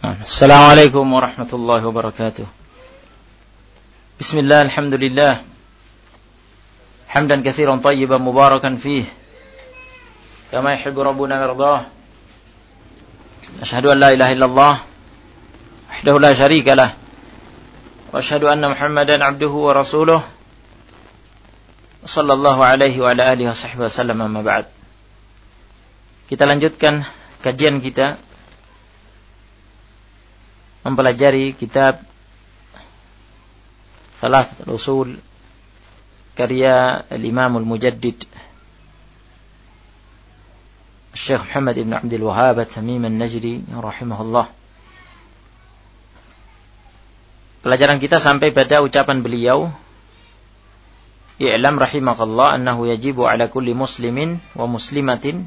Assalamualaikum warahmatullahi wabarakatuh. Bismillah, alhamdulillah. Hamdan katsiran tayyiban mubarakan fih. Kama yuhibbu rabbuna wardah. Asyhadu an la ilaha illallah wahdahu la syarika lah. Wa asyhadu anna Muhammadan abduhu wa rasuluh. Sallallahu alaihi wa ala alihi wa sahbihi wasallam, amma ba'd. Kita lanjutkan kajian kita mempelajari kitab Thalathatul Usul karya Al-Imam Al-Mujaddid Syekh Muhammad ibn Abdul Wahhab At-Tamimi An-Najdi rahimahullah. Pelajaran kita sampai pada ucapan beliau, "I'lam rahimakallah annahu yajibu ala kulli muslimin wa muslimatin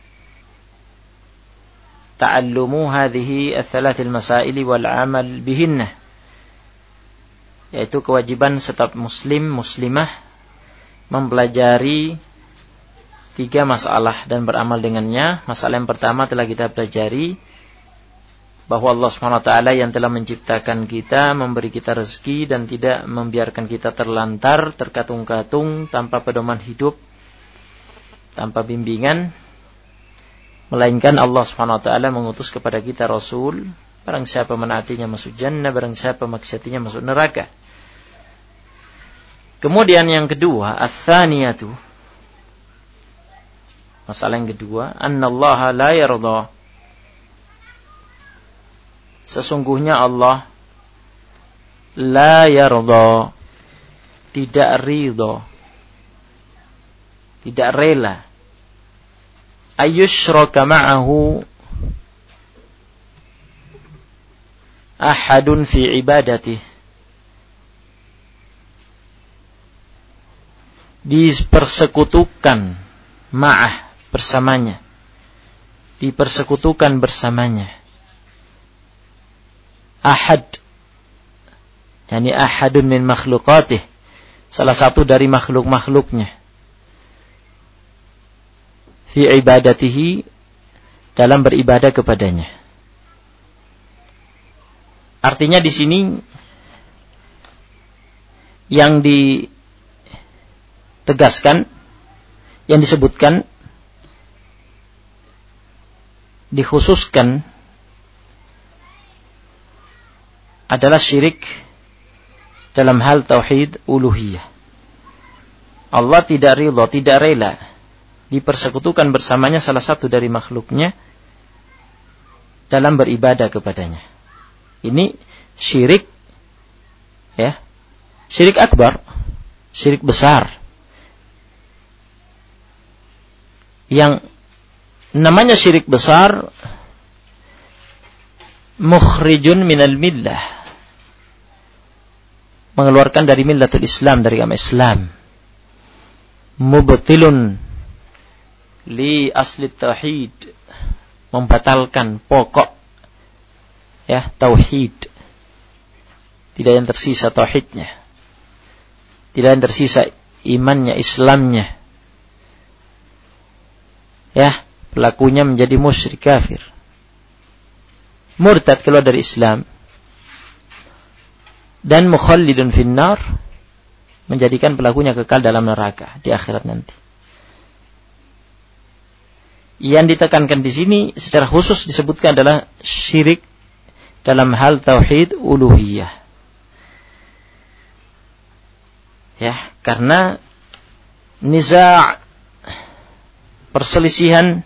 ta'allumu hadhihi ats-tsalathil masaili wal 'amal bihinna." Yaitu kewajiban setiap muslim muslimah mempelajari 3 masalah dan beramal dengannya. Masalah yang pertama telah kita pelajari, bahwa Allah SWT yang telah menciptakan kita, memberi kita rezeki dan tidak membiarkan kita terlantar, terkatung-katung, tanpa pedoman hidup, tanpa bimbingan, melainkan Allah SWT mengutus kepada kita Rasul. Barang siapa menaatinya masuk jannah, barang siapa maksiatinya masuk neraka. Kemudian yang kedua, ats-tsaniyatu, masalah yang kedua, annallaha la yarda, sesungguhnya Allah la yarda, tidak ridha, tidak rela, ayyushraka ma'ahu ahadun fi ibadatihi, dipersekutukan ma'ah, bersamanya, dipersekutukan bersamanya, ahad, yakni ahadun min makhluqatih, salah satu dari makhluk-makhluknya, fi ibadatihi, dalam beribadah kepadanya. Artinya di sini yang ditegaskan, yang disebutkan, dikhususkan adalah syirik dalam hal tauhid uluhiyah. Allah tidak ridha, tidak rela dipersekutukan bersamanya salah satu dari makhluknya dalam beribadah kepadanya. Ini syirik, ya, syirik akbar, syirik besar, yang namanya syirik besar mukhrijun minal millah, mengeluarkan dari millatul Islam, dari agama Islam, mubtilun li asli tauhid, membatalkan pokok, ya, tauhid. Tidak yang tersisa tauhidnya, tidak yang tersisa imannya, Islamnya, ya, pelakunya menjadi musyrik kafir, murtad, keluar dari Islam, dan mukhallidun finnar, menjadikan pelakunya kekal dalam neraka di akhirat nanti. Yang ditekankan di sini secara khusus disebutkan adalah syirik dalam hal tauhid uluhiyah. Ya, karena niza', perselisihan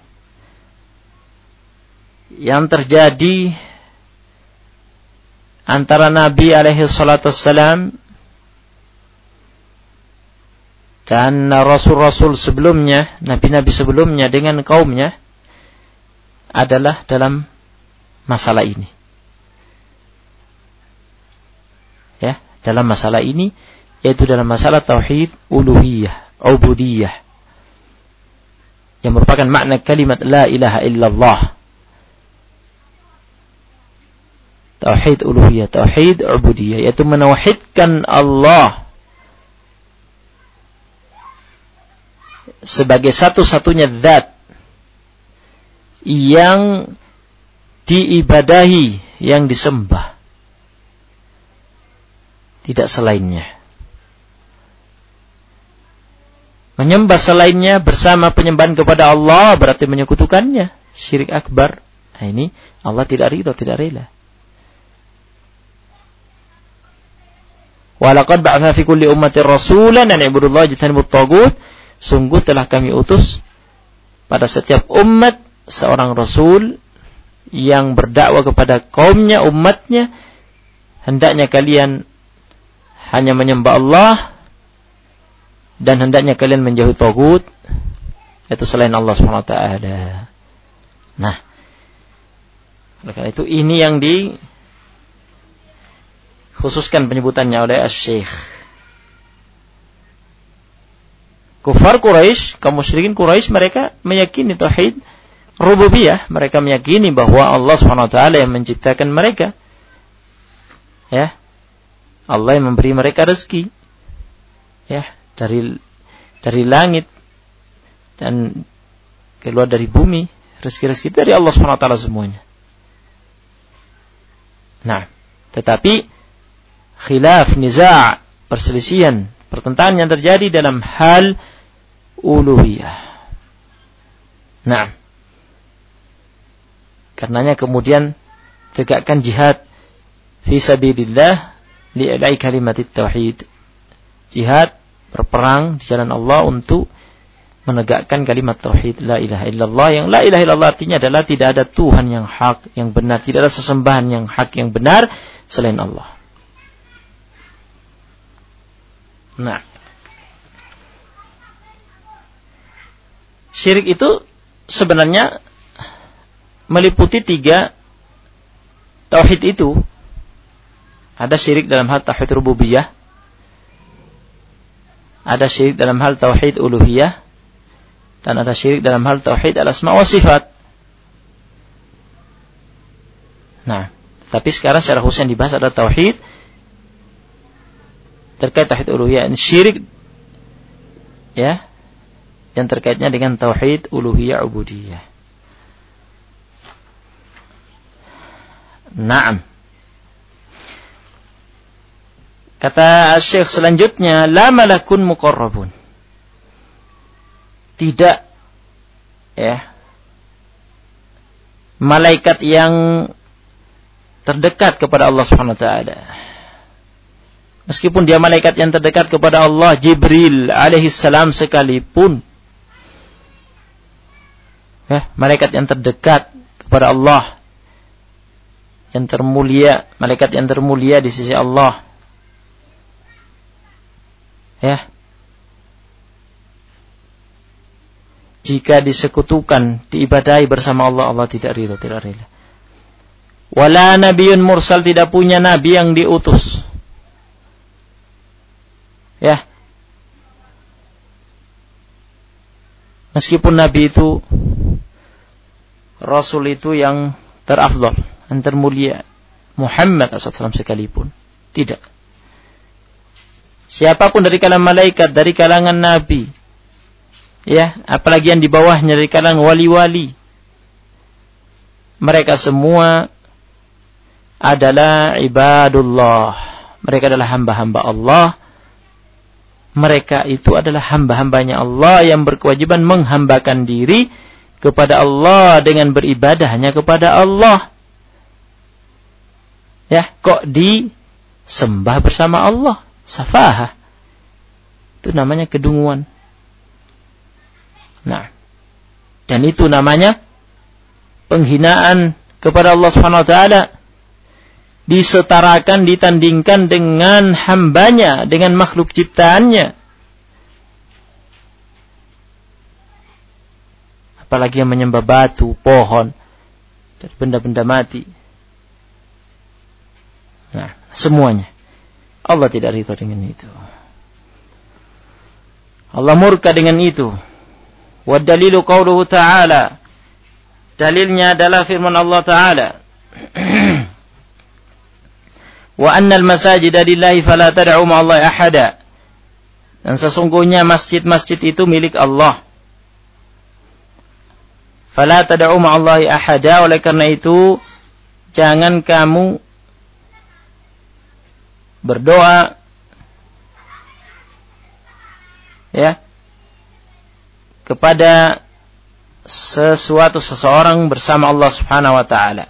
yang terjadi antara Nabi alaihi salatu wassalam dan rasul-rasul sebelumnya, nabi-nabi sebelumnya dengan kaumnya, adalah dalam masalah ini. Ya, dalam masalah ini, yaitu dalam masalah tauhid uluhiyah, ubudiyah, yang merupakan makna kalimat la ilaha illallah. Tauhid uluhiyah, tauhid ubudiyah, yaitu menauhidkan Allah sebagai satu-satunya zat yang diibadahi, yang disembah, tidak selainnya. Menyembah selainnya bersama penyembahan kepada Allah berarti menyekutukannya, syirik akbar. Nah, ini Allah tidak ridha, tidak rela. Walaqad ba'atsna fi kulli ummatin rasulan an i'budullaha wajtanibut taghut. Sungguh telah kami utus pada setiap umat seorang rasul yang berdakwah kepada kaumnya, umatnya, hendaknya kalian hanya menyembah Allah dan hendaknya kalian menjauhi taghut, yaitu selain Allah Subhanahu wa taala. Nah, oleh karena itu ini yang dikhususkan penyebutannya oleh Asy-Syaikh. Kufar Quraisy, kaum musyrikin Quraisy, mereka meyakini tauhid rububiyah, mereka meyakini bahwa Allah Subhanahu wa taala yang menciptakan mereka. Ya. Allah yang memberi mereka rezeki. Ya, dari langit dan keluar dari bumi, rezeki-rezeki dari Allah Subhanahu wa taala semuanya. Nah, tetapi khilaf, niza', perselisihan, pertentangan yang terjadi dalam hal uluhiyah. Nah, karenanya kemudian tegakkan jihad fi sabilillah li'ilai kalimatit tauhid. Jihad, berperang di jalan Allah untuk menegakkan kalimat tauhid la ilaha illallah, yang la ilaha illallah artinya adalah tidak ada Tuhan yang hak, yang benar, tidak ada sesembahan yang hak, yang benar selain Allah. Nah, syirik itu sebenarnya meliputi 3 tauhid itu. Ada syirik dalam hal tauhid rububiyah, ada syirik dalam hal tauhid uluhiyah, dan ada syirik dalam hal tauhid al-asma wa sifat. Nah, tapi sekarang secara khusus yang dibahas adalah tauhid terkait tauhid uluhiyah, syirik ya, yang terkaitnya dengan tauhid uluhiyah ubudiyah. Naam. Kata Syekh selanjutnya, la malakun muqarrabun. Tidak ya, malaikat yang terdekat kepada Allah Subhanahu wa taala. Meskipun dia malaikat yang terdekat kepada Allah, Jibril alaihi salam sekalipun. Ya, malaikat yang terdekat kepada Allah, yang termulia, malaikat yang termulia di sisi Allah. Ya. Jika disekutukan, diibadahi bersama Allah, Allah tidak ridha, tidak rela. Wala nabiyyun mursal, tidak punya nabi yang diutus. Ya. Meskipun nabi itu, rasul itu yang terafdal, yang termulia, Muhammad SAW sekalipun, tidak. Siapapun dari kalangan malaikat, dari kalangan nabi, ya, apalagi yang di bawahnya dari kalangan wali-wali, mereka semua adalah ibadullah. Mereka adalah hamba-hamba Allah. Mereka itu adalah hamba-hambanya Allah yang berkewajiban menghambakan diri kepada Allah dengan beribadah hanya kepada Allah. Ya, kok disembah bersama Allah? Safahah. Itu namanya kedunguan. Nah, dan itu namanya penghinaan kepada Allah Subhanahu wa taala. Disetarakan, ditandingkan dengan hambanya, dengan makhluk ciptaannya. Apalagi yang menyembah batu, pohon, dari benda-benda mati. Nah, semuanya Allah tidak ridha dengan itu. Allah murka dengan itu. Wa dalilu qauluhu ta'ala. Dalilnya adalah firman Allah Ta'ala. Wa annal masajida lillahi fala tad'u ma'allahi ahada. Dan sesungguhnya masjid-masjid itu milik Allah. Fala tad'u ma'allahi ahada, oleh karena itu jangan kamu berdoa kepada seseorang bersama Allah Subhanahu wa taala.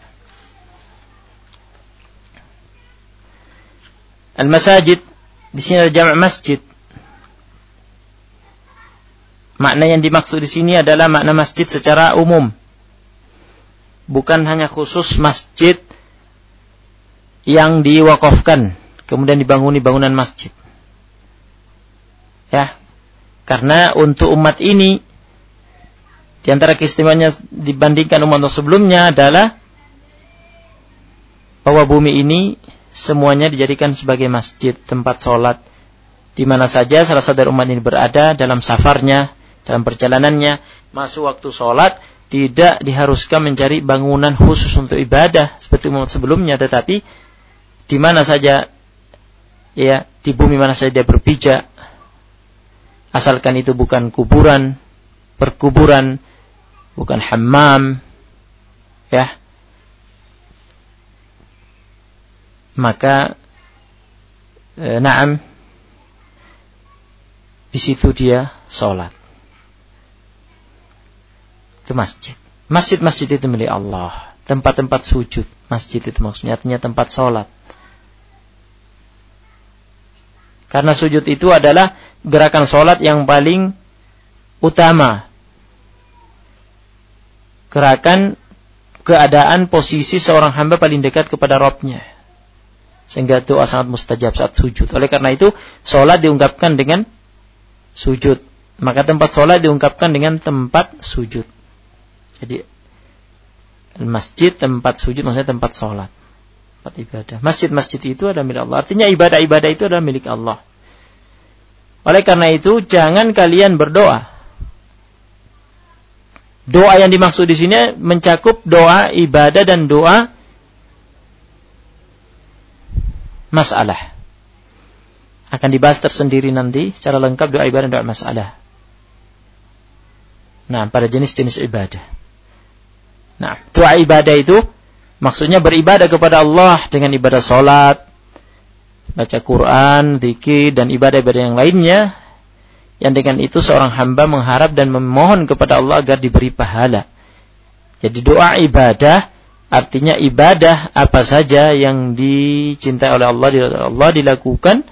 Al-masajid di sini ada jamak masjid. Makna yang dimaksud di sini adalah makna masjid secara umum. Bukan hanya khusus masjid yang diwakafkan, kemudian dibanguni bangunan masjid. Karena untuk umat ini, di antara keistimewaannya dibandingkan umat sebelumnya adalah bahwa bumi ini semuanya dijadikan sebagai masjid, tempat sholat. Di mana saja salah satu dari umat ini berada, dalam safarnya, dalam perjalanannya, masuk waktu sholat, tidak diharuskan mencari bangunan khusus untuk ibadah seperti umat sebelumnya, tetapi di mana saja, di bumi mana saja dia berpijak, asalkan itu bukan kuburan, perkuburan, bukan hammam, maka di situ dia sholat. Itu masjid. Masjid-masjid itu milik Allah. Tempat-tempat sujud. Masjid itu maksudnya artinya tempat sholat. Karena sujud itu adalah gerakan sholat yang paling utama. Gerakan keadaan posisi seorang hamba paling dekat kepada Rabb-Nya. Sehingga doa sangat mustajab saat sujud. Oleh karena itu, sholat diungkapkan dengan sujud. Maka tempat sholat diungkapkan dengan tempat sujud. Jadi masjid tempat sujud maksudnya tempat sholat, tempat ibadah. Masjid-masjid itu adalah milik Allah. Artinya ibadah-ibadah itu adalah milik Allah. Oleh karena itu jangan kalian berdoa. Doa yang dimaksud di sini mencakup doa ibadah dan doa masalah. Akan dibahas tersendiri nanti secara lengkap doa ibadah dan doa masalah. Nah, pada jenis-jenis ibadah. Nah, doa ibadah itu maksudnya beribadah kepada Allah dengan ibadah salat, baca Quran, zikir dan ibadah-ibadah yang lainnya. Yang dengan itu seorang hamba mengharap dan memohon kepada Allah agar diberi pahala. Jadi doa ibadah artinya ibadah apa saja yang dicintai oleh Allah dilakukan,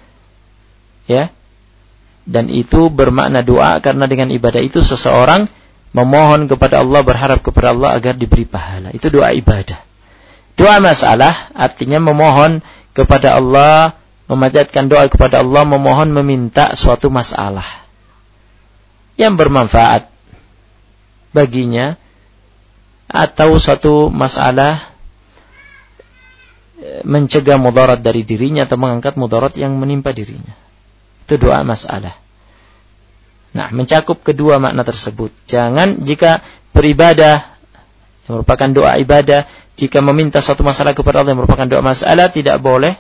Dan itu bermakna doa karena dengan ibadah itu seseorang memohon kepada Allah, berharap kepada Allah agar diberi pahala. Itu doa ibadah. Doa masalah artinya memohon kepada Allah, memanjatkan doa kepada Allah, memohon meminta suatu masalah yang bermanfaat baginya atau suatu masalah mencegah mudarat dari dirinya atau mengangkat mudarat yang menimpa dirinya. Itu doa masalah. Nah, mencakup kedua makna tersebut. Jangan jika beribadah yang merupakan doa ibadah, jika meminta suatu masalah kepada Allah yang merupakan doa masalah, tidak boleh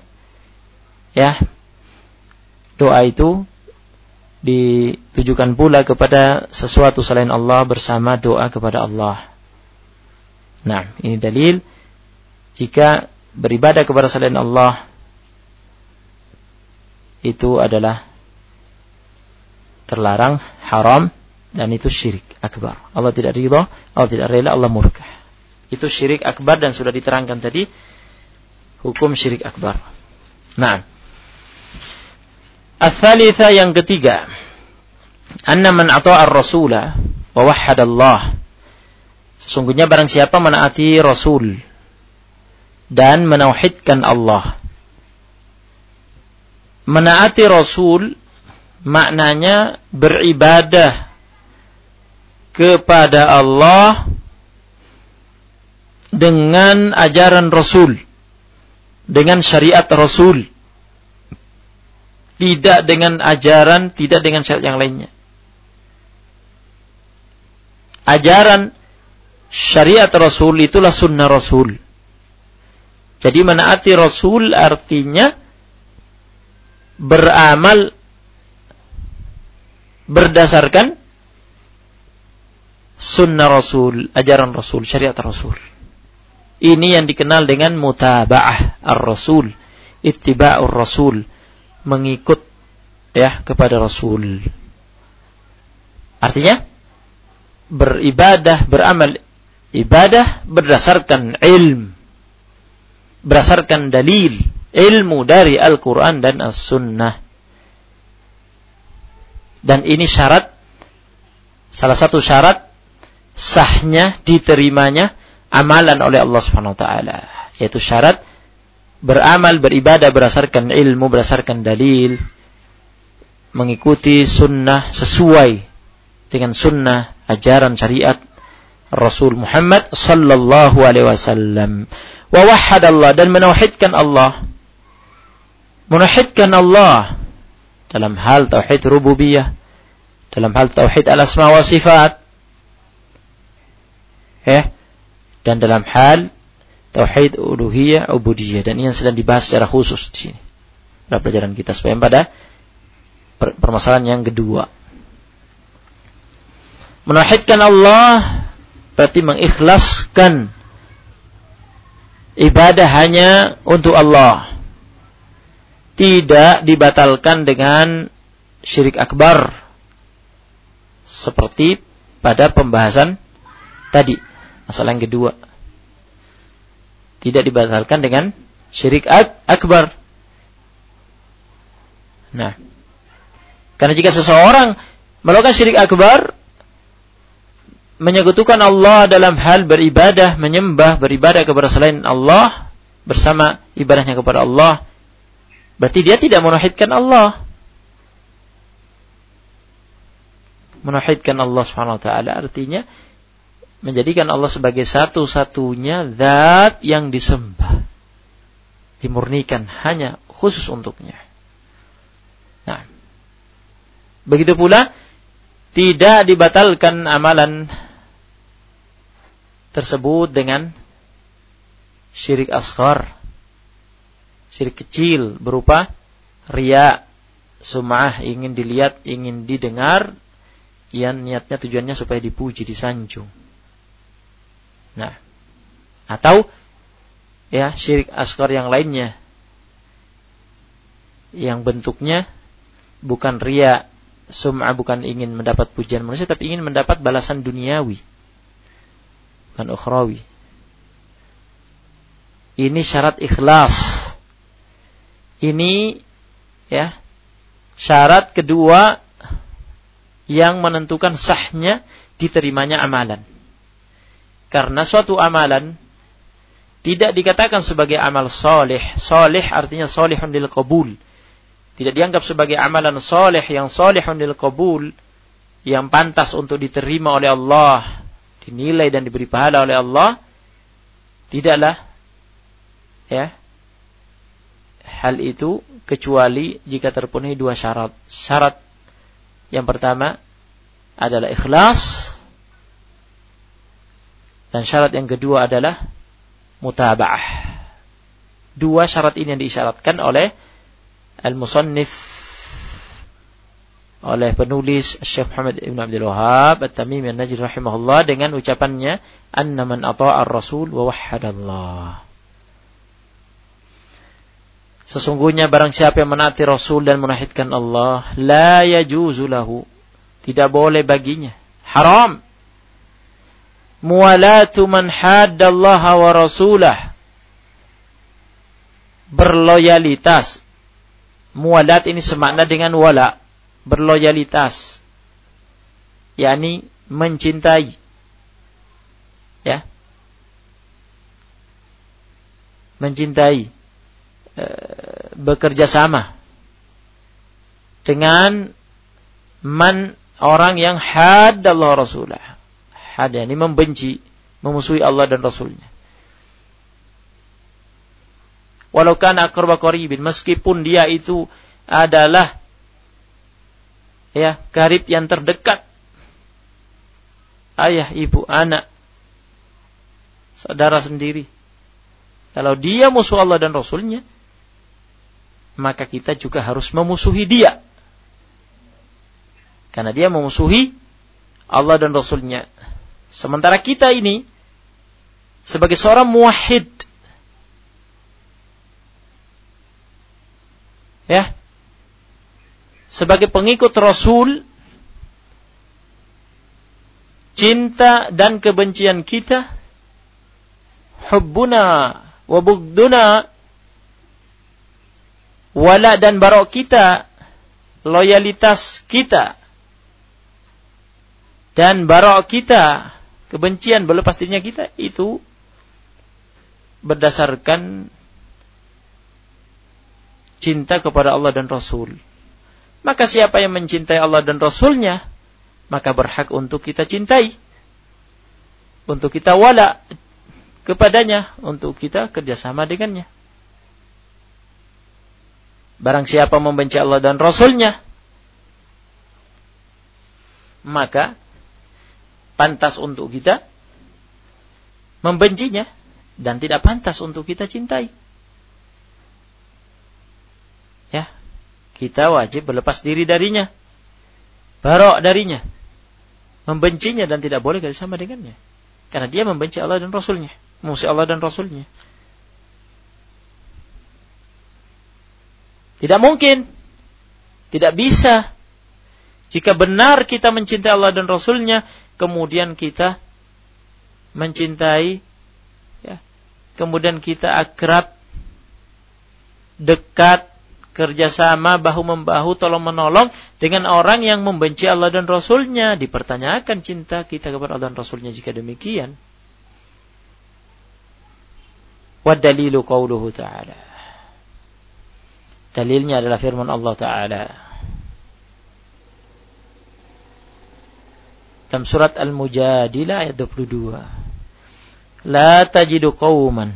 doa itu ditujukan pula kepada sesuatu selain Allah bersama doa kepada Allah. Nah, ini dalil jika beribadah kepada selain Allah itu adalah terlarang, haram, dan itu syirik akbar. Allah tidak ridha, Allah tidak rela, Allah murka. Itu syirik akbar dan sudah diterangkan tadi hukum syirik akbar. Nah, ats-tsalitsa yang ketiga, anna man ata'a ar-rasula wa wahhada Allah. Sesungguhnya barang siapa menaati Rasul dan menauhidkan Allah. Menaati Rasul maknanya beribadah kepada Allah dengan ajaran Rasul, dengan syariat Rasul, tidak dengan ajaran, tidak dengan syariat yang lainnya. Ajaran syariat Rasul itulah sunnah Rasul. Jadi menaati Rasul artinya beramal berdasarkan sunnah Rasul, ajaran Rasul, syariat Rasul. Ini yang dikenal dengan mutaba'ah ar-rasul, ittiba'ur rasul, mengikut ya kepada Rasul. Artinya beribadah, beramal ibadah berdasarkan ilmu, berdasarkan dalil, ilmu dari Al-Quran dan As-Sunnah. Dan ini syarat, salah satu syarat sahnya, diterimanya amalan oleh Allah Subhanahu wa taala, yaitu syarat beramal, beribadah berdasarkan ilmu, berdasarkan dalil, mengikuti sunnah, sesuai dengan sunnah, ajaran syariat Rasul Muhammad sallallahu alaihi wasallam. Wa wahhadallah, dan menauhidkan Allah. Menauhidkan Allah dalam hal tauhid rububiyah, dalam hal tauhid al-asma wa sifat, dan dalam hal tauhid uluhiyah, ubudiyah, dan ini yang sedang dibahas secara khusus di sini pada pelajaran kita, supaya pada permasalahan yang kedua. Menauhidkan Allah berarti mengikhlaskan ibadah hanya untuk Allah, tidak dibatalkan dengan syirik akbar seperti pada pembahasan tadi. Masalah yang kedua, tidak dibatalkan dengan syirik akbar. Nah, karena jika seseorang melakukan syirik akbar, menyekutukan Allah dalam hal beribadah, menyembah, beribadah kepada selain Allah bersama ibadahnya kepada Allah, berarti dia tidak menauhidkan Allah. Menauhidkan Allah Subhanahu wa taala artinya menjadikan Allah sebagai satu-satunya zat yang disembah, dimurnikan hanya khusus untuknya. Nah, begitu pula tidak dibatalkan amalan tersebut dengan syirik asghar, syirik kecil berupa riya, sum'ah, ingin dilihat, ingin didengar, yang niatnya tujuannya supaya dipuji, disanjung. Nah, atau ya syirik asghar yang lainnya, yang bentuknya bukan riya, sum'ah, bukan ingin mendapat pujian manusia, tapi ingin mendapat balasan duniawi, bukan ukhrawi. Ini syarat ikhlas. Ini ya syarat kedua yang menentukan sahnya diterimanya amalan. Karena suatu amalan tidak dikatakan sebagai amal soleh. Soleh artinya solehun lil qabul. Tidak dianggap sebagai amalan soleh yang solehun lil qabul, yang pantas untuk diterima oleh Allah, dinilai dan diberi pahala oleh Allah. Tidaklah ya hal itu kecuali jika terpenuhi dua syarat. Syarat yang pertama adalah ikhlas, dan syarat yang kedua adalah mutaba'ah. Dua syarat ini yang diisyaratkan oleh al-musannif, oleh penulis Syekh Muhammad Ibn Abdul Wahhab At-Tamimi An-Najdi rahimahullah dengan ucapannya anna man ata'a ar-rasul wa wahhadallah. Sesungguhnya barang siapa yang menaati Rasul dan menauhidkan Allah, la yajuzu lahu, tidak boleh baginya, haram, muwalatu man haddallaha wa rasulah, berloyalitas. Muwalat ini semakna dengan wala, berloyalitas, yakni mencintai, ya, mencintai, bekerja sama dengan man, orang yang haddallahu rasulah. Had ini membenci, memusuhi Allah dan Rasulnya. Walau kana aqraba qaribin, meskipun dia itu adalah ya karib yang terdekat, ayah, ibu, anak, saudara sendiri. Kalau dia musuh Allah dan Rasulnya, maka kita juga harus memusuhi dia, karena dia memusuhi Allah dan Rasulnya. Sementara kita ini sebagai seorang muwahhid, ya, sebagai pengikut Rasul, cinta dan kebencian kita, hubbuna wa bughduna, wala dan barok kita, loyalitas kita dan barok kita, kebencian berlepas dirinya kita, itu berdasarkan cinta kepada Allah dan Rasul. Maka siapa yang mencintai Allah dan Rasulnya, maka berhak untuk kita cintai, untuk kita wala kepadanya, untuk kita kerjasama dengannya. Barang siapa membenci Allah dan Rasulnya, maka pantas untuk kita membencinya, dan tidak pantas untuk kita cintai. Ya, kita wajib berlepas diri darinya, barok darinya, membencinya, dan tidak boleh bersama dengannya, karena dia membenci Allah dan Rasulnya, memusuhi Allah dan Rasulnya. Tidak mungkin, tidak bisa, jika benar kita mencintai Allah dan Rasulnya, kemudian kita mencintai, ya, kemudian kita akrab, dekat, kerjasama, bahu-membahu, tolong-menolong dengan orang yang membenci Allah dan Rasulnya. Dipertanyakan cinta kita kepada Allah dan Rasulnya jika demikian. Wa dalilu qauluhu ta'ala. Dalilnya adalah firman Allah Ta'ala dalam surat Al-Mujadilah ayat 22. La tajidu qauman,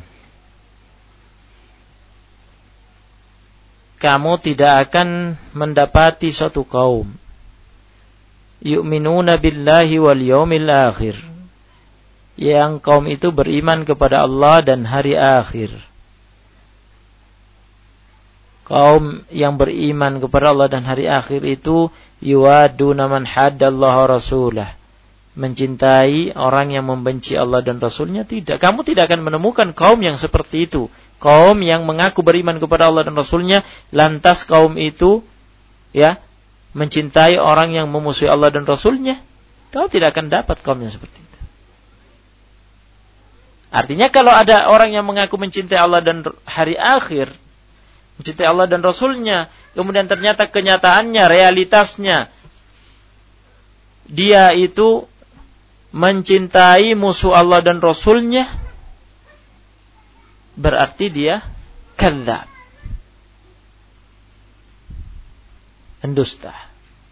kamu tidak akan mendapati suatu kaum, yu'minuna billahi wal yawmil akhir, yang kaum itu beriman kepada Allah dan hari akhir. Kaum yang beriman kepada Allah dan hari akhir itu yuwaduna man haddallaha rasulah, mencintai orang yang membenci Allah dan Rasulnya. Tidak, kamu tidak akan menemukan kaum yang seperti itu. Kaum yang mengaku beriman kepada Allah dan Rasulnya, lantas kaum itu, ya, mencintai orang yang memusuhi Allah dan Rasulnya. Kau tidak akan dapat kaum yang seperti itu. Artinya kalau ada orang yang mengaku mencintai Allah dan hari akhir, mencintai Allah dan Rasulnya, kemudian ternyata kenyataannya, realitasnya, dia itu mencintai musuh Allah dan Rasulnya, berarti dia kadzdzab, pendusta.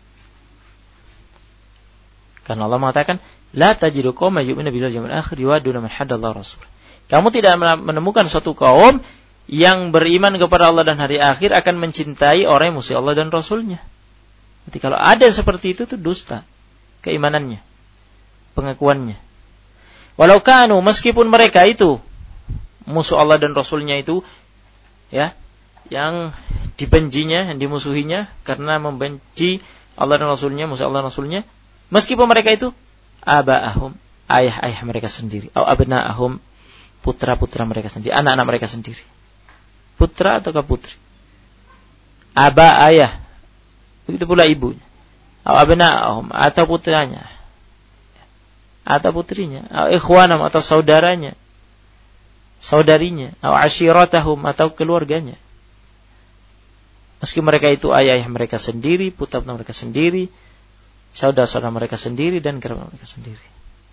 Karena Allah mengatakan, la tajidu qauman yu'minuna billahi wal yawmil akhir yuwadduna man haddallaha rasul. Kamu tidak menemukan suatu kaum yang beriman kepada Allah dan hari akhir akan mencintai orang yang musuh Allah dan Rasulnya. Jadi kalau ada seperti itu dusta keimanannya, pengakuannya. Walau kanu, meskipun mereka itu musuh Allah dan Rasulnya itu, ya, yang dibencinya, yang dimusuhinya karena membenci Allah dan Rasulnya, musuh Allah dan Rasulnya, meskipun mereka itu aba'ahum, ayah-ayah mereka sendiri, atau abna'ahum, putra-putra mereka sendiri, anak-anak mereka sendiri, putra atau putri, aba ayah, begitu pula ibunya, atau abna'ahum, atau putranya, atau putrinya, atau ikhwanam, atau saudaranya, saudarinya, atau ashiratahum, atau keluarganya. Meski mereka itu ayah mereka sendiri, putra-putra mereka sendiri, saudara-saudara mereka sendiri, dan kerabat mereka sendiri.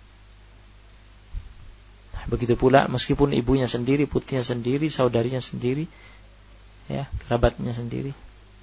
Nah, begitu pula meskipun ibunya sendiri, putrinya sendiri, saudarinya sendiri, ya, kerabatnya sendiri,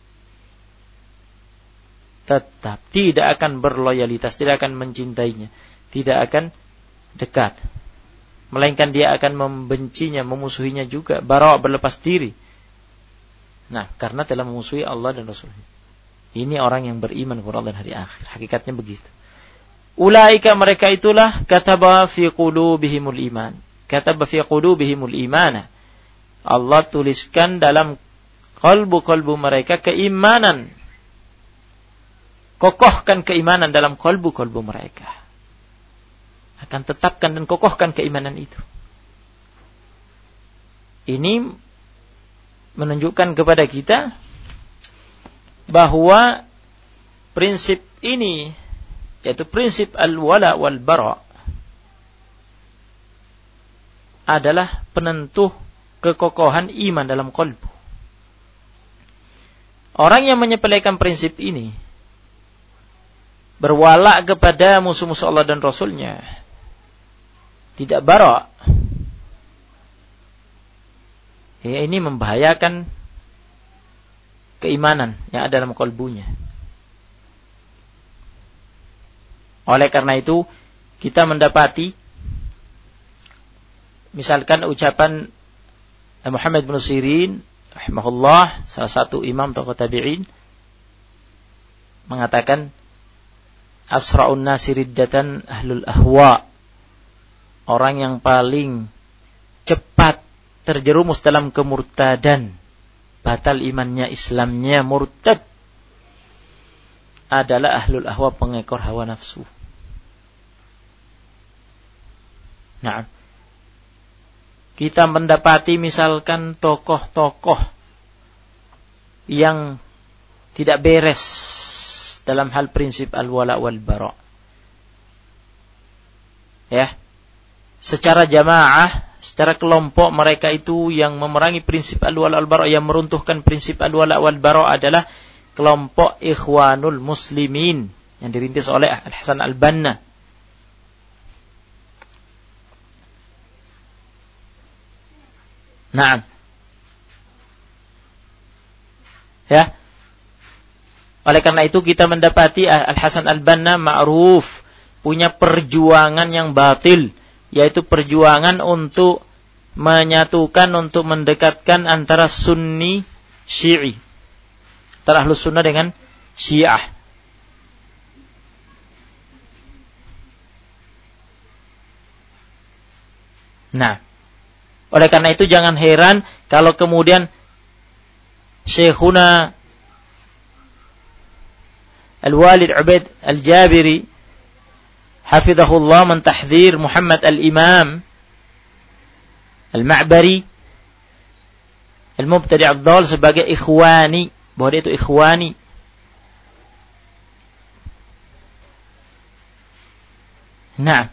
tetap tidak akan berloyalitas, tidak akan mencintainya, tidak akan dekat, melainkan dia akan membencinya, memusuhinya juga, bara' berlepas diri. Nah, karena telah memusuhi Allah dan Rasulnya. Ini orang yang beriman kepada Allah dan hari akhir. Hakikatnya begitu. Ulaika, mereka itulah, kataba fi qulubihimul iman. Kataba fi qulubihimul imana. Allah tuliskan dalam kalbu-kalbu mereka keimanan. Kokohkan keimanan dalam kalbu-kalbu mereka. Akan tetapkan dan kokohkan keimanan itu. Ini menunjukkan kepada kita bahwa prinsip ini, yaitu prinsip al-wala wal bara, adalah penentu kekokohan iman dalam qalbu. Orang yang menyepelekan prinsip ini, berwala kepada musuh-musuh Allah dan Rasulnya, tidak bara, ya ini membahayakan keimanan yang ada dalam qalbunya. Oleh karena itu, kita mendapati misalkan ucapan Muhammad bin Sirin rahimahullah, salah satu imam tokoh tabi'in, mengatakan asra'un nasi riddatan ahlul ahwa. Orang yang paling cepat terjerumus dalam kemurtadan, batal imannya, Islamnya, murtad, adalah ahlul ahwa, pengekor hawa nafsu. Nah, kita mendapati misalkan tokoh-tokoh yang tidak beres dalam hal prinsip al-wala wal bara. Ya, secara jamaah, secara kelompok, mereka itu yang memerangi prinsip al-wala wal bara, yang meruntuhkan prinsip al-wala wal bara adalah kelompok Ikhwanul Muslimin yang dirintis oleh Al-Hasan Al-Banna. Nah, ya, oleh karena itu kita mendapati Al-Hasan Al-Banna ma'ruf punya perjuangan yang batil, yaitu perjuangan untuk menyatukan, untuk mendekatkan antara Sunni Syi'i, antara Ahlus Sunnah dengan Syiah. Nah, oleh karena itu jangan heran kalau kemudian Syekhuna Al-Walid Ubaid Al-Jabiri hafizahullah mentahdzir Muhammad Al-Imam Al-Ma'bari Al-Mubtadi' Ad-Dal sebagai ikhwani, bahwa dia itu ikhwani. Nah,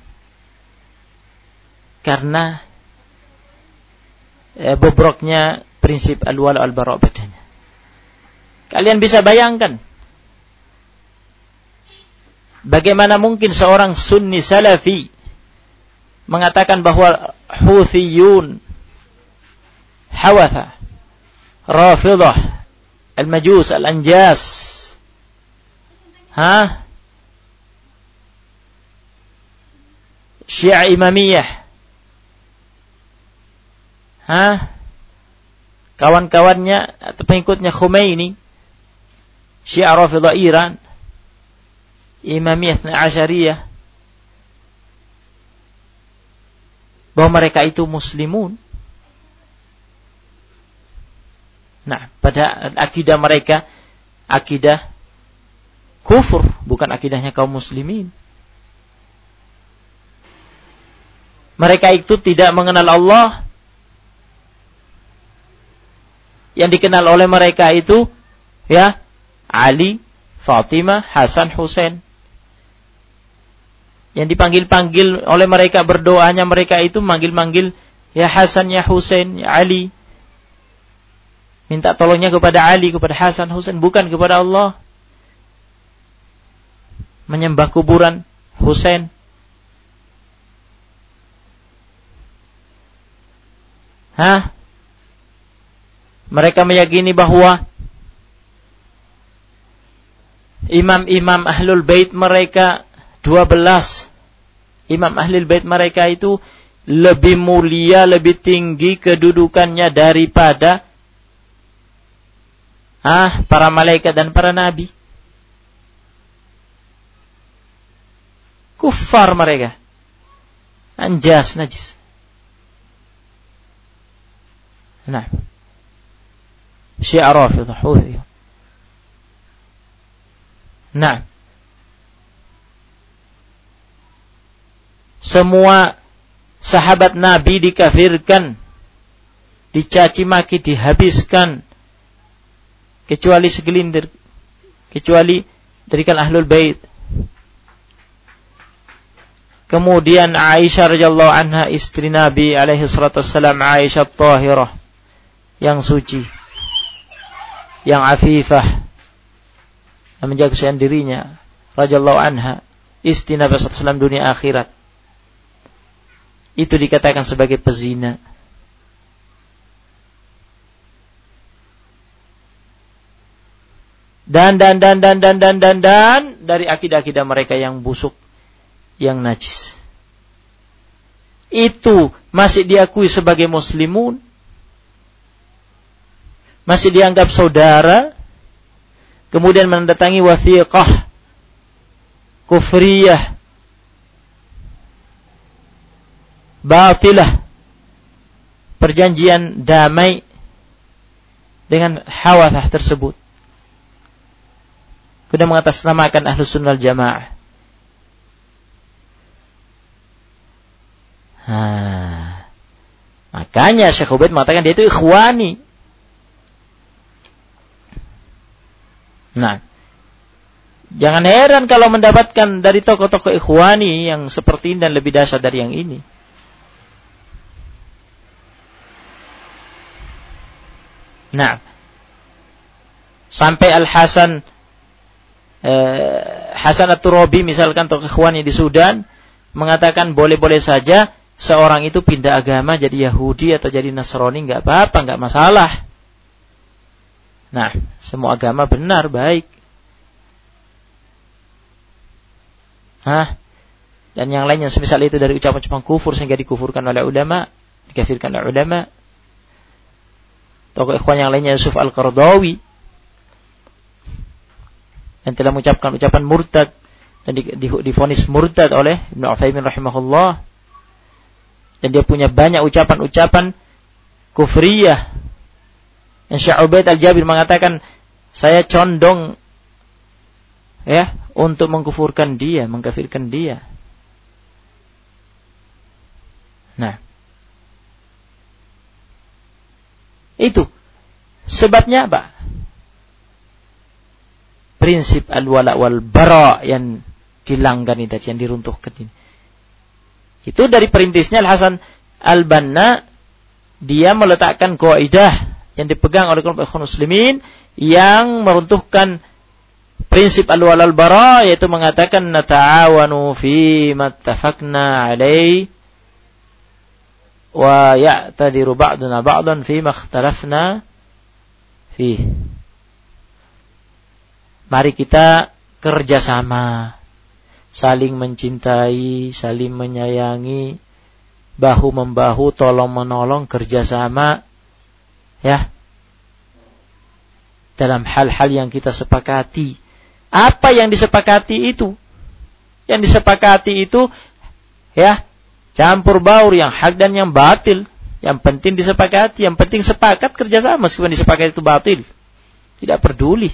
karena bobroknya prinsip al-wala al-bara padanya. Kalian bisa bayangkan bagaimana mungkin seorang Sunni Salafi mengatakan bahwa Houthiyun, Hawatha, Rafidah, Al-Majus, Al-Anjas, Syiah Imamiyah, kawan-kawannya atau pengikutnya Khomeini, Syiah Rafidah Iran, Imamiyah Asyariyah, bahwa mereka itu muslimun. Nah, pada akidah mereka, akidah kufur, bukan akidahnya kaum muslimin. Mereka itu tidak mengenal Allah. Yang dikenal oleh mereka itu ya Ali, Fatimah, Hasan, Husain. Yang dipanggil-panggil oleh mereka, berdoanya mereka itu manggil-manggil ya Hasan, ya Husain, ya Ali. Minta tolongnya kepada Ali, kepada Hasan, Husain, bukan kepada Allah. Menyembah kuburan Husain. Mereka meyakini bahwa imam-imam Ahlul Bait mereka 12, imam Ahlul Bait mereka itu lebih mulia, lebih tinggi kedudukannya daripada para malaikat dan para nabi. Kufar mereka, anjas, najis. Nah, Syiah Rafidah, Houthi. Nah, semua sahabat Nabi dikafirkan dicaci maki, dihabiskan, kecuali segelintir, kecuali dari kalangan ahlul bait. Kemudian Aisyah radhiyallahu anha, istri Nabi alaihi salatu wassalam, Aisyah Thahirah, yang suci, yang afifah, yang menjaga kesucian dirinya, radhiyallahu anha, istri Nabi sallallahu alaihi wasallam dunia akhirat. Itu dikatakan sebagai pezina. Dan dari akidah-akidah mereka yang busuk, yang najis. Itu masih diakui sebagai muslimun, masih dianggap saudara, kemudian menandatangi wathiqah kufriyah batilah, perjanjian damai dengan hawathah tersebut. Kemudian mengatasnamakan Ahlus Sunnah wal Jamaah. Makanya Syekh Ubaid mengatakan dia itu ikhwani. Nah, jangan heran kalau mendapatkan dari tokoh-tokoh ikhwani yang seperti ini dan lebih dahsyat dari yang ini. Nah, sampai Al-Hasan Hasan At-Turabi misalkan, tokoh ikhwani di Sudan, mengatakan boleh-boleh saja seorang itu pindah agama jadi Yahudi atau jadi Nasrani, enggak apa-apa, enggak masalah. Nah, semua agama benar, baik. Dan yang lainnya semisal itu dari ucapan-ucapan kufur sehingga dikufurkan oleh ulama, dikafirkan oleh ulama. Tokoh ikhwan yang lainnya Yusuf Al-Qaradawi yang telah mengucapkan ucapan murtad dan divonis murtad oleh Ibnu Utsaimin rahimahullah. Dan dia punya banyak ucapan-ucapan kufriyah. Yang Syekh Ubaid Al-Jabir mengatakan, saya condong untuk mengkufurkan dia, mengkafirkan dia. Nah, itu sebabnya apa? Prinsip al-wala wal bara yang dilanggar ini tadi, yang diruntuhkan ini. Itu dari perintisnya Al-Hasan Al-Banna, dia meletakkan kaidah yang dipegang oleh kelompok ikhwan muslimin yang meruntuhkan prinsip al-wala wal bara, yaitu mengatakan nata'awanu fi mattafaqna alaihi wa ya'tadiru ba'duna ba'dan fi ma ikhtalafna fi. Mari kita kerjasama, saling mencintai, saling menyayangi, bahu-membahu, tolong-menolong, kerjasama, dalam hal-hal yang kita sepakati. Apa yang disepakati itu? Yang disepakati itu, campur baur yang hak dan yang batil. Yang penting disepakati, yang penting sepakat kerjasama, meskipun disepakati itu batil, tidak peduli.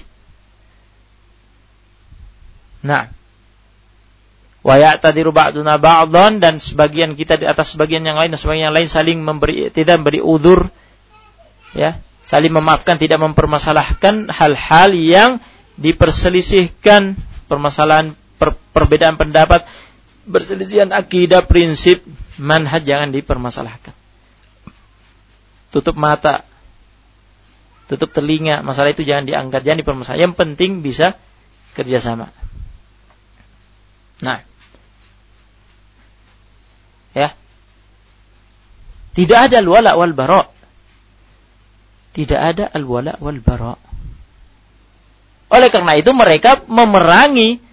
Nah, wa ya'tadiru ba'duna ba'dhan, dan sebagian kita di atas sebagian yang lain, dan sebagian yang lain saling tidak memberi udzur, saling memaafkan, tidak mempermasalahkan hal-hal yang diperselisihkan, permasalahan perbedaan pendapat, perselisihan akidah, prinsip, manhaj, jangan dipermasalahkan. Tutup mata, tutup telinga, masalah itu jangan diangkat, jangan dipermasalahkan. Yang penting bisa kerjasama. Nah, tidak ada al-wala wal bara. Tidak ada al-wala wal bara. Oleh karena itu mereka memerangi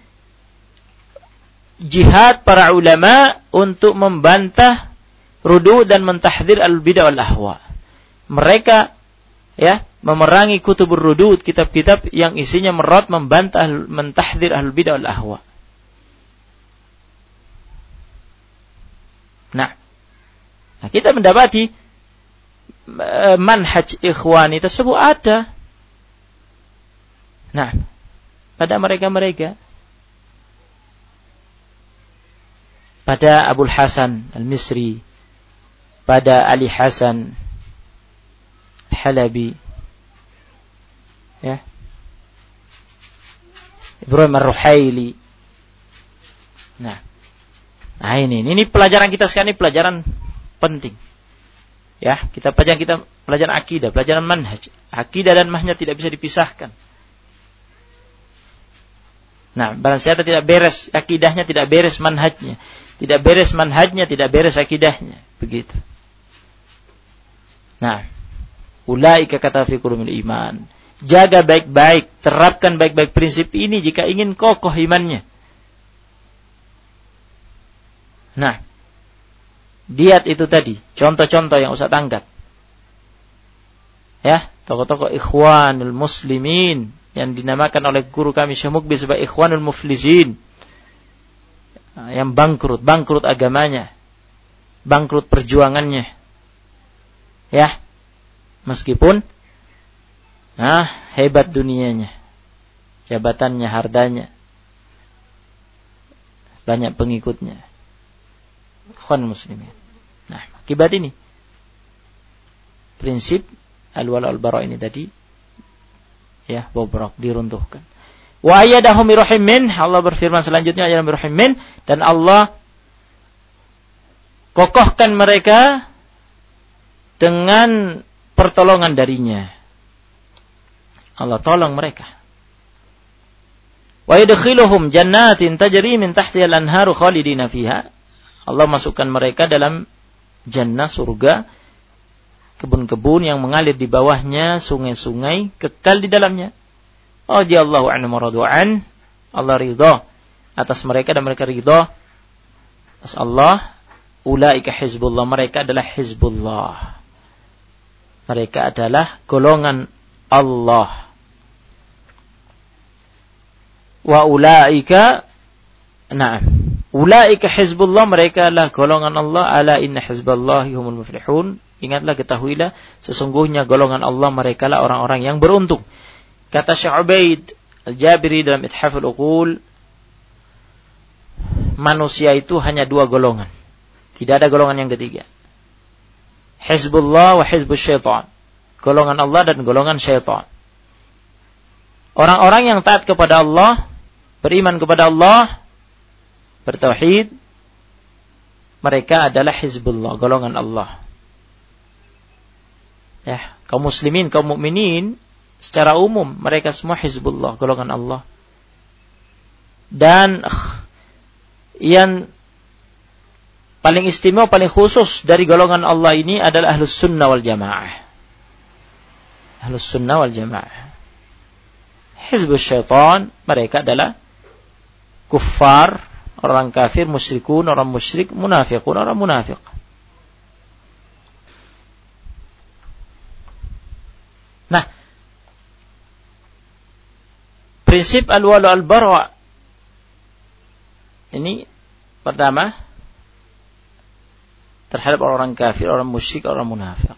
jihad para ulama untuk membantah rudu dan mentahdzir al-bid'ah wal ahwa. Mereka memerangi kutubur rudud, kitab-kitab yang isinya membantah, mentahdzir al-bid'ah wal ahwa. Nah, kita mendapati manhaj ikhwani tersebut ada. Nah, pada mereka-mereka, pada Abul Hasan Al-Misri, pada Ali Hasan, Al-Halabi, ya, Ibrahim Ar-Ruhaili. Nah ini pelajaran kita sekarang, ini pelajaran penting. Ya, kita pelajaran akidah, pelajaran manhaj. Akidah dan manhaj tidak bisa dipisahkan. Nah, barang siapa tidak beres akidahnya, tidak beres manhajnya. Tidak beres manhajnya, tidak beres akidahnya. Begitu. Nah, ulaika kata fi qulumil iman. Jaga baik-baik, terapkan baik-baik prinsip ini jika ingin kokoh imannya. Nah, diat itu tadi, contoh-contoh yang Ustaz angkat. Ya, tokoh-tokoh Ikhwanul Muslimin yang dinamakan oleh guru kami Syekh Mukbil sebagai Ikhwanul Muflizin. Yang bangkrut agamanya, bangkrut perjuangannya. Ya, meskipun hebat dunianya, jabatannya, hartanya, banyak pengikutnya. Ikhwan muslimin. Nah, akibat ini prinsip al-wala al-bara ini tadi ya bobrok, diruntuhkan. Wa ayyadahum bi rahimin, Allah berfirman selanjutnya ayyadahum bi rahimin, dan Allah kokohkan mereka dengan pertolongan darinya. Allah tolong mereka. Wa yadkhiluhum jannatin tajri min tahtiha al-anharu khalidina fiha. Allah masukkan mereka dalam jannah, surga, kebun-kebun yang mengalir di bawahnya, sungai-sungai kekal di dalamnya. Radhiyallahu anhum wa radu an. Allah ridha atas mereka dan mereka ridha atas Allah. Ulaika hizbullah, mereka adalah hizbullah. Mereka adalah golongan Allah. Wa ulaika, ulaika hizbullah, mereka adalah golongan Allah. Ala inna hizballahi humul muflihun. Ingatlah, ketahuilah, sesungguhnya golongan Allah mereka lah orang-orang yang beruntung. Kata Syekh Ubaid Al-Jabiri dalam Ithaful Uqul, manusia itu hanya dua golongan, tidak ada golongan yang ketiga. Hizbullah wa hizbus syaitan, golongan Allah dan golongan syaitan. Orang-orang yang taat kepada Allah, beriman kepada Allah, bertauhid, mereka adalah hizbullah, golongan Allah. Ya, kaum muslimin, kaum mukminin secara umum mereka semua hizbullah, golongan Allah. Dan yang paling istimewa, paling khusus dari golongan Allah ini adalah ahlus sunnah wal jamaah. Ahlus sunnah wal jamaah. Hizbus syaitan, mereka adalah kuffar, orang kafir, musyrikun, orang musyrik, munafiqun, orang munafiq. Nah, prinsip al-wala al-bara ini pertama terhadap orang kafir, orang musyrik, orang munafiq.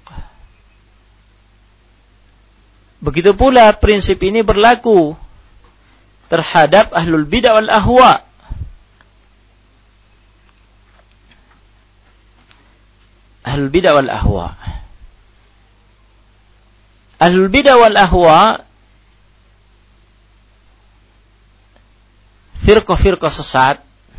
Begitu pula prinsip ini berlaku terhadap ahlul bid'ah wal ahwa. Ahlul bid'ah wal ahwa. Ahlul bid'ah wal ahwa, firqah-firqah sesat,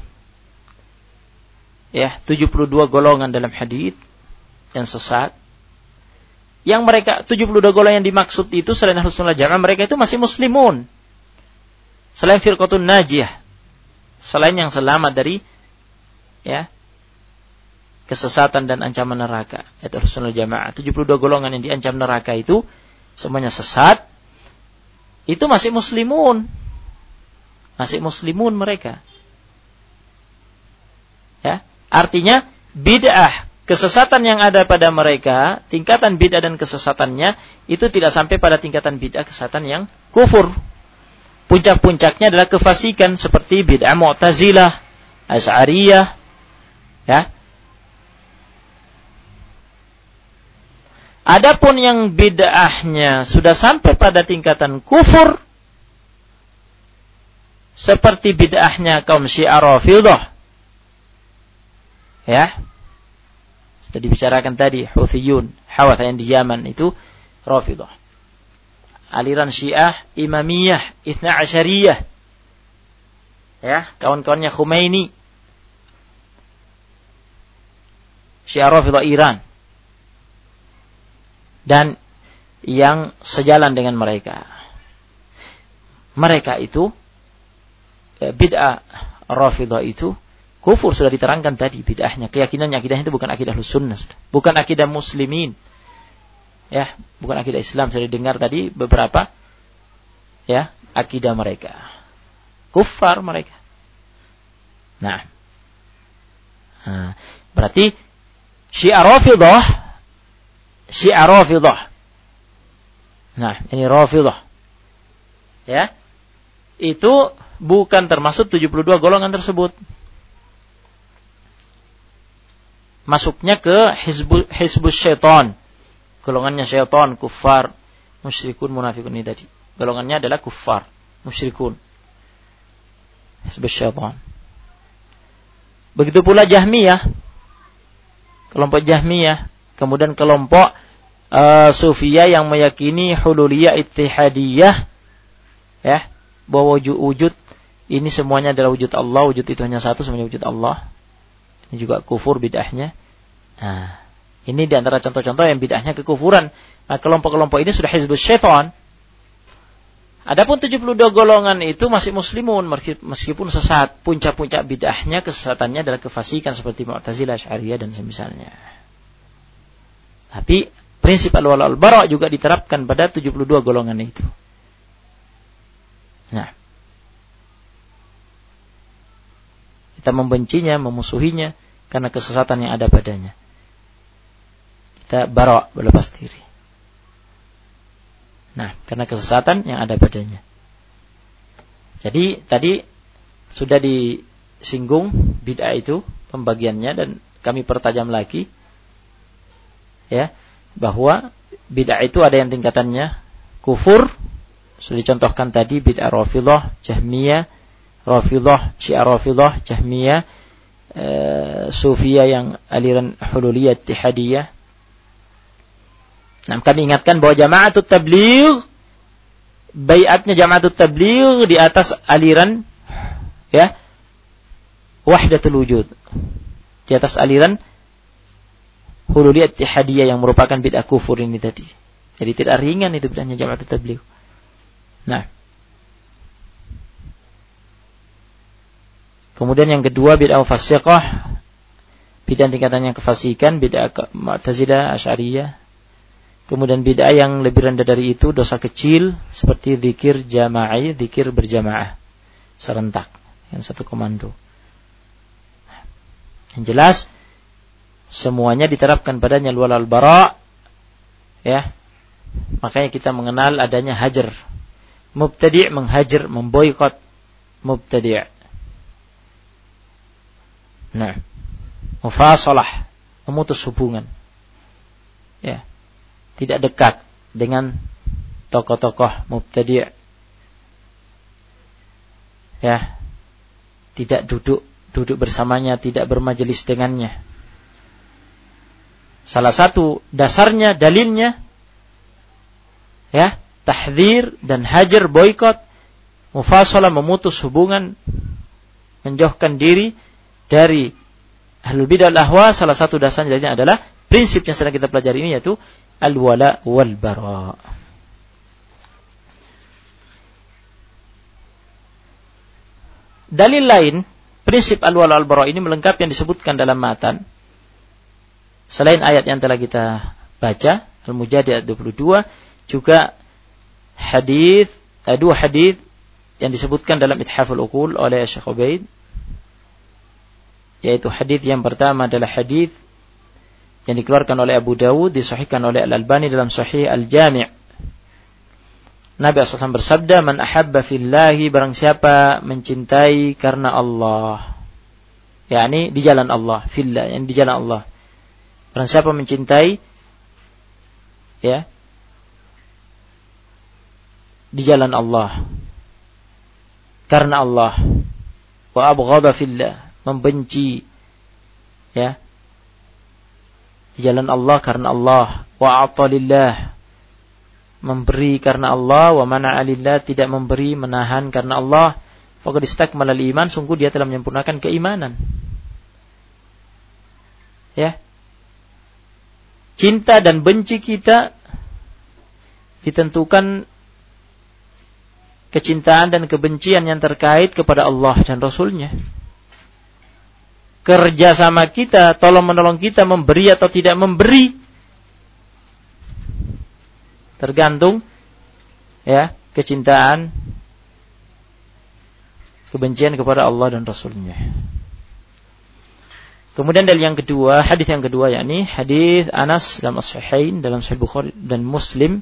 ya, 72 golongan dalam hadis yang sesat. Yang mereka 72 golongan yang dimaksud itu selain Ahlus Sunnah Jamaah, mereka itu masih muslimun. Selain firqatun najiyah, selain yang selamat dari ya kesesatan dan ancaman neraka, itu Ahlus Sunnah Jamaah. 72 golongan yang diancam neraka itu semuanya sesat. Itu masih muslimun. Masih muslimun mereka. Ya, artinya bid'ah, kesesatan yang ada pada mereka, tingkatan bid'ah dan kesesatannya itu tidak sampai pada tingkatan bid'ah kesesatan yang kufur. Puncak-puncaknya adalah kefasikan seperti bid'ah Mu'tazilah, Asy'ariyah, ya. Adapun yang bid'ahnya sudah sampai pada tingkatan kufur, seperti bid'ahnya kaum Syiah Rafidhah, ya, sudah dibicarakan tadi, Houthiyun, Hawath yang di Yaman itu Rafidah. Aliran Syiah Imamiyah Itsna Asyariyah. Ya, kawan-kawannya Khomeini. Syiah Rafidah Iran. Dan yang sejalan dengan mereka. Mereka itu bid'ah Rafidah itu kufur, sudah diterangkan tadi bid'ahnya. Keyakinannya, akidahnya itu bukan akidah Ahlussunnah, bukan akidah muslimin. Ya, bukan akidah Islam. Saya dengar tadi beberapa ya, akidah mereka. Kufar mereka. Nah, berarti Syiah Rafidah. Nah, ini Rafidah. Ya. Itu bukan termasuk 72 golongan tersebut. Masuknya ke Hizbus Syaitan. Golongannya syaitan, kufar, musyrikun, munafikun ini tadi. Golongannya adalah kufar, musyrikun. Hizbus Syaitan. Begitu pula Jahmiyah. Kelompok Jahmiyah. Kemudian kelompok Sufiyah yang meyakini hululiyah ittihadiyah. Ya, bahwa wujud ini semuanya adalah wujud Allah, wujud itu hanya satu, semuanya wujud Allah. Ini juga kufur bid'ahnya. Nah, ini di antara contoh-contoh yang bid'ahnya kekufuran. Nah, kelompok-kelompok ini sudah Hizbus Syaitan. Adapun 72 golongan itu masih muslimun meskipun sesat. Puncak-puncak bid'ahnya, kesesatannya adalah kefasikan seperti Mu'tazilah, Asy'ariyah dan semisalnya. Tapi prinsip al-wala' al-bara' juga diterapkan pada 72 golongan itu. Nah, kita membencinya, memusuhinya karena kesesatan yang ada padanya. Kita bara', berlepas diri. Nah, karena kesesatan yang ada padanya. Jadi tadi sudah disinggung bid'ah itu pembagiannya, dan kami pertajam lagi ya, bahwa bid'ah itu ada yang tingkatannya kufur. Sudah dicontohkan tadi bid'ah Rafidah, Jahmiyah, Rafidah, Syiah Rafidah, Jahmiyah, Sufiyah yang aliran hululiyah ittihadiyah. Nah, kami ingatkan bahwa Jama'atut Tabligh, bai'atnya Jama'atut Tabligh di atas aliran ya Wahdatul Wujud. Di atas aliran hululiyah ittihadiyah yang merupakan bid'ah kufur ini tadi. Jadi tidak ringan itu bid'ahnya Jama'atut Tabligh. Nah, kemudian yang kedua bid'ah fasiqah, bid'ah tingkatannya kefasikan, bid'ah Mu'tazilah, Asy'ariyah. Kemudian bid'ah yang lebih rendah dari itu, dosa kecil seperti zikir jama'i, zikir berjamaah serentak, yang satu komando. Yang jelas semuanya diterapkan padanya al-wala' al-bara', ya. Makanya kita mengenal adanya hajar. Mubtadi' menghajar, memboikot mubtadi'. Nah, mufasalah, memutus hubungan. Ya. Tidak dekat dengan tokoh-tokoh mubtadi'. Ya. Tidak duduk bersamanya, tidak bermajelis dengannya. Salah satu dasarnya, dalilnya ya, tahdzir dan hajar, boikot, mufasalah, memutus hubungan, menjauhkan diri dari ahlul bidah wal ahwa. Salah satu dasarnya adalah prinsip yang sedang kita pelajari ini, yaitu al-wala wal bara. Dalil lain, prinsip al-wala wal bara ini melengkapi yang disebutkan dalam matan. Selain ayat yang telah kita baca, Al-Mujadilah 22, juga dua hadis yang disebutkan dalam Ithaful Uqul oleh Syekh Ubaid, yaitu hadis yang pertama adalah hadis yang dikeluarkan oleh Abu Dawud, disahihkan oleh Al-Albani dalam Sahih Al-Jami'. Nabi SAW bersabda, "Man ahabba fillahi," barang siapa mencintai karena Allah, yakni di jalan Allah, fillah yang di jalan Allah. Barang siapa mencintai ya di jalan Allah, karena Allah, wa abghadha fillah, membenci ya di jalan Allah karena Allah, wa a'ta lillah, memberi karena Allah, wa mana'a lillah, tidak memberi, menahan karena Allah, faqad istakmalal iman, sungguh dia telah menyempurnakan keimanan. Ya. Cinta dan benci kita ditentukan kecintaan dan kebencian yang terkait kepada Allah dan Rasul-Nya. Kerja sama kita, tolong menolong kita, memberi atau tidak memberi, tergantung ya kecintaan, kebencian kepada Allah dan Rasul-Nya. Kemudian dalil yang kedua, hadis yang kedua, yakni hadis Anas dalam As-Sahihain, dalam Sahih Bukhari dan Muslim.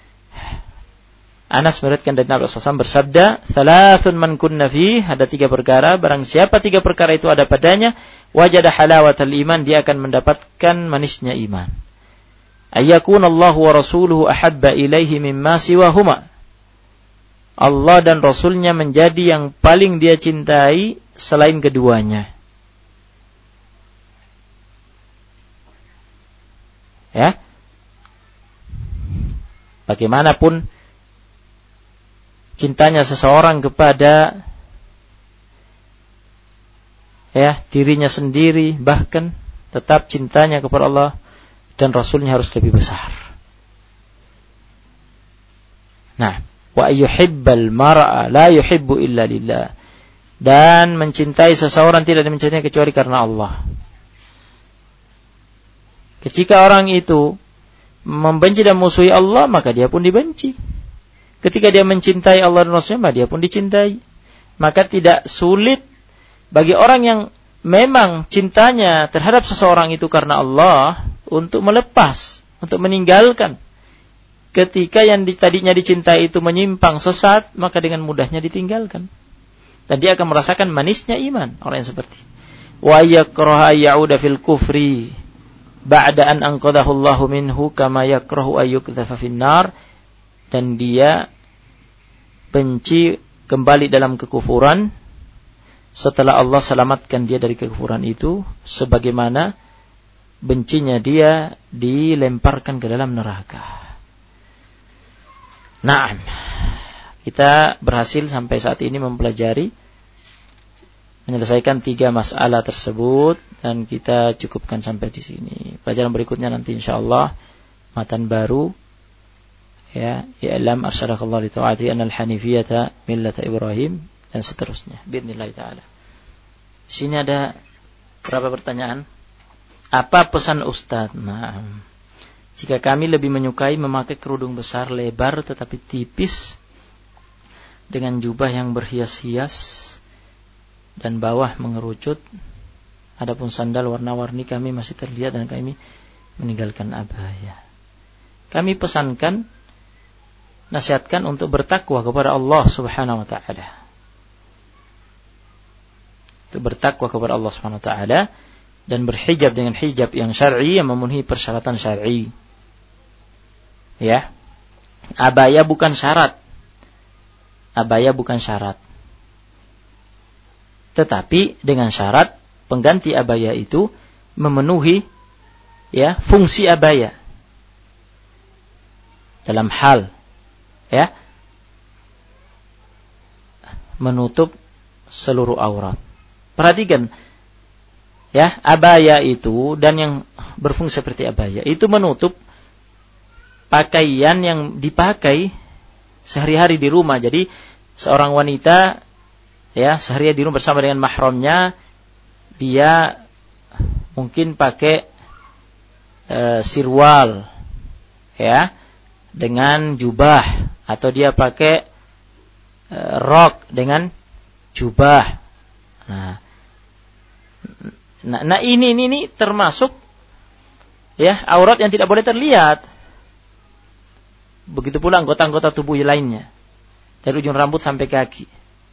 Anas meriwayatkan dari Nabi SAW bersabda, "Thalathun man kunna fi", ada 3 perkara, barang siapa 3 perkara itu ada padanya, wajada halawatal iman, dia akan mendapatkan manisnya iman. Ayyakun Allah wa rasuluhu ahabba ilaihi mimma siwahuma. Allah dan Rasulnya menjadi yang paling dia cintai selain keduanya. Ya, bagaimanapun cintanya seseorang kepada ya dirinya sendiri, bahkan tetap cintanya kepada Allah dan Rasulnya harus lebih besar. Nah, wa ayyuhibbal mar'a la yuhibbu illa lillah, dan mencintai seseorang tidak dimencintai kecuali karena Allah. Ketika orang itu membenci dan musuhi Allah, maka dia pun dibenci. Ketika dia mencintai Allah dan Rasulnya, maka dia pun dicintai. Maka tidak sulit bagi orang yang memang cintanya terhadap seseorang itu karena Allah untuk melepas, untuk meninggalkan. Ketika yang tadinya dicintai itu menyimpang sesat, maka dengan mudahnya ditinggalkan. Dan dia akan merasakan manisnya iman, orang yang seperti. Wa yakraha ya'uda fil kufri ba'da an anqadhahu Allahu minhu kama yakrahu ayyukdhafa fin-nar, dan dia benci kembali dalam kekufuran setelah Allah selamatkan dia dari kekufuran itu, sebagaimana bencinya dia dilemparkan ke dalam neraka. Naam, kita berhasil sampai saat ini mempelajari, menyelesaikan 3 masalah tersebut, dan kita cukupkan sampai di sini. Pelajaran berikutnya nanti insyaallah matan baru, ya, i'lam arsyadakallahu li ta'ati anal hanifiyata millata Ibrahim, dan seterusnya biidznillah taala. Sini ada berapa pertanyaan? Apa pesan Ustaz? Nah, jika kami lebih menyukai memakai kerudung besar lebar tetapi tipis dengan jubah yang berhias-hias dan bawah mengerucut, adapun sandal warna-warni kami masih terlihat dan kami meninggalkan abaya. Kami pesankan, nasihatkan untuk bertakwa kepada Allah Subhanahu wa taala. Untuk bertakwa kepada Allah Subhanahu wa taala dan berhijab dengan hijab yang syar'i, yang memenuhi persyaratan syar'i. Ya. Abaya bukan syarat. Abaya bukan syarat. Tetapi dengan syarat pengganti abaya itu memenuhi ya fungsi abaya dalam hal ya menutup seluruh aurat. Perhatikan ya, abaya itu dan yang berfungsi seperti abaya itu menutup pakaian yang dipakai sehari-hari di rumah. Jadi seorang wanita ya sehari di rumah bersama dengan mahramnya, dia mungkin pakai sirwal ya dengan jubah, atau dia pakai rok dengan jubah. Nah ini termasuk ya aurat yang tidak boleh terlihat. Begitu pula anggota-anggota tubuh lainnya, dari ujung rambut sampai kaki.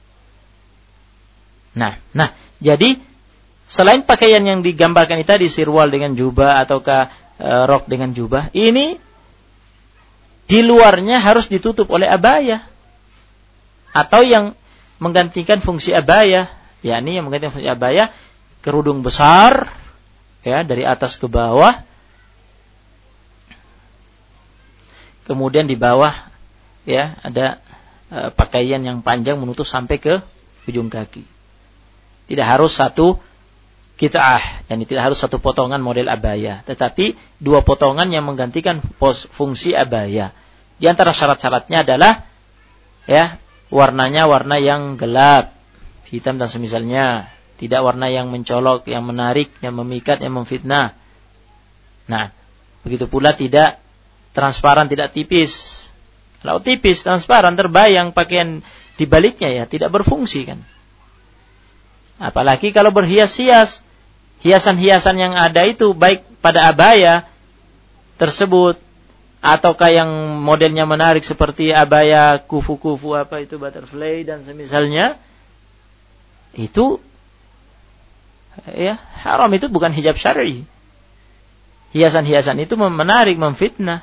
Nah, jadi selain pakaian yang digambarkan itu tadi, sirwal dengan jubah ataukah rok dengan jubah, ini di luarnya harus ditutup oleh abaya, atau yang menggantikan fungsi abaya, yakni yang menggantikan fungsi abaya, kerudung besar ya dari atas ke bawah. kemudian di bawah ya ada pakaian yang panjang menutup sampai ke ujung kaki. Tidak harus satu qit'ah, dan tidak harus satu potongan model abaya, tetapi dua potongan yang menggantikan fungsi abaya. Di antara syarat-syaratnya adalah ya warnanya warna yang gelap, hitam dan semisalnya, tidak warna yang mencolok, yang menarik, yang memikat, yang memfitnah. Nah, begitu pula tidak transparan, tidak tipis. Kalau tipis, transparan, terbayang pakaian di baliknya ya tidak berfungsi kan. Apalagi kalau berhias-hias, hiasan-hiasan yang ada itu baik pada abaya tersebut ataukah yang modelnya menarik seperti abaya kufu-kufu apa itu butterfly dan semisalnya, itu ya haram, itu bukan hijab syar'i. Hiasan-hiasan itu menarik, memfitnah.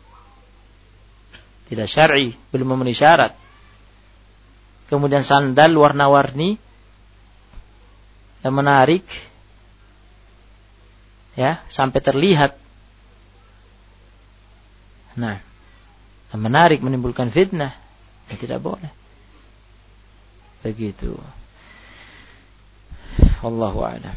Tidak syar'i, belum memenuhi syarat. Kemudian sandal warna-warni yang menarik ya sampai terlihat. Nah, menarik menimbulkan fitnah, ya, tidak boleh. Begitu. Wallahu a'lam.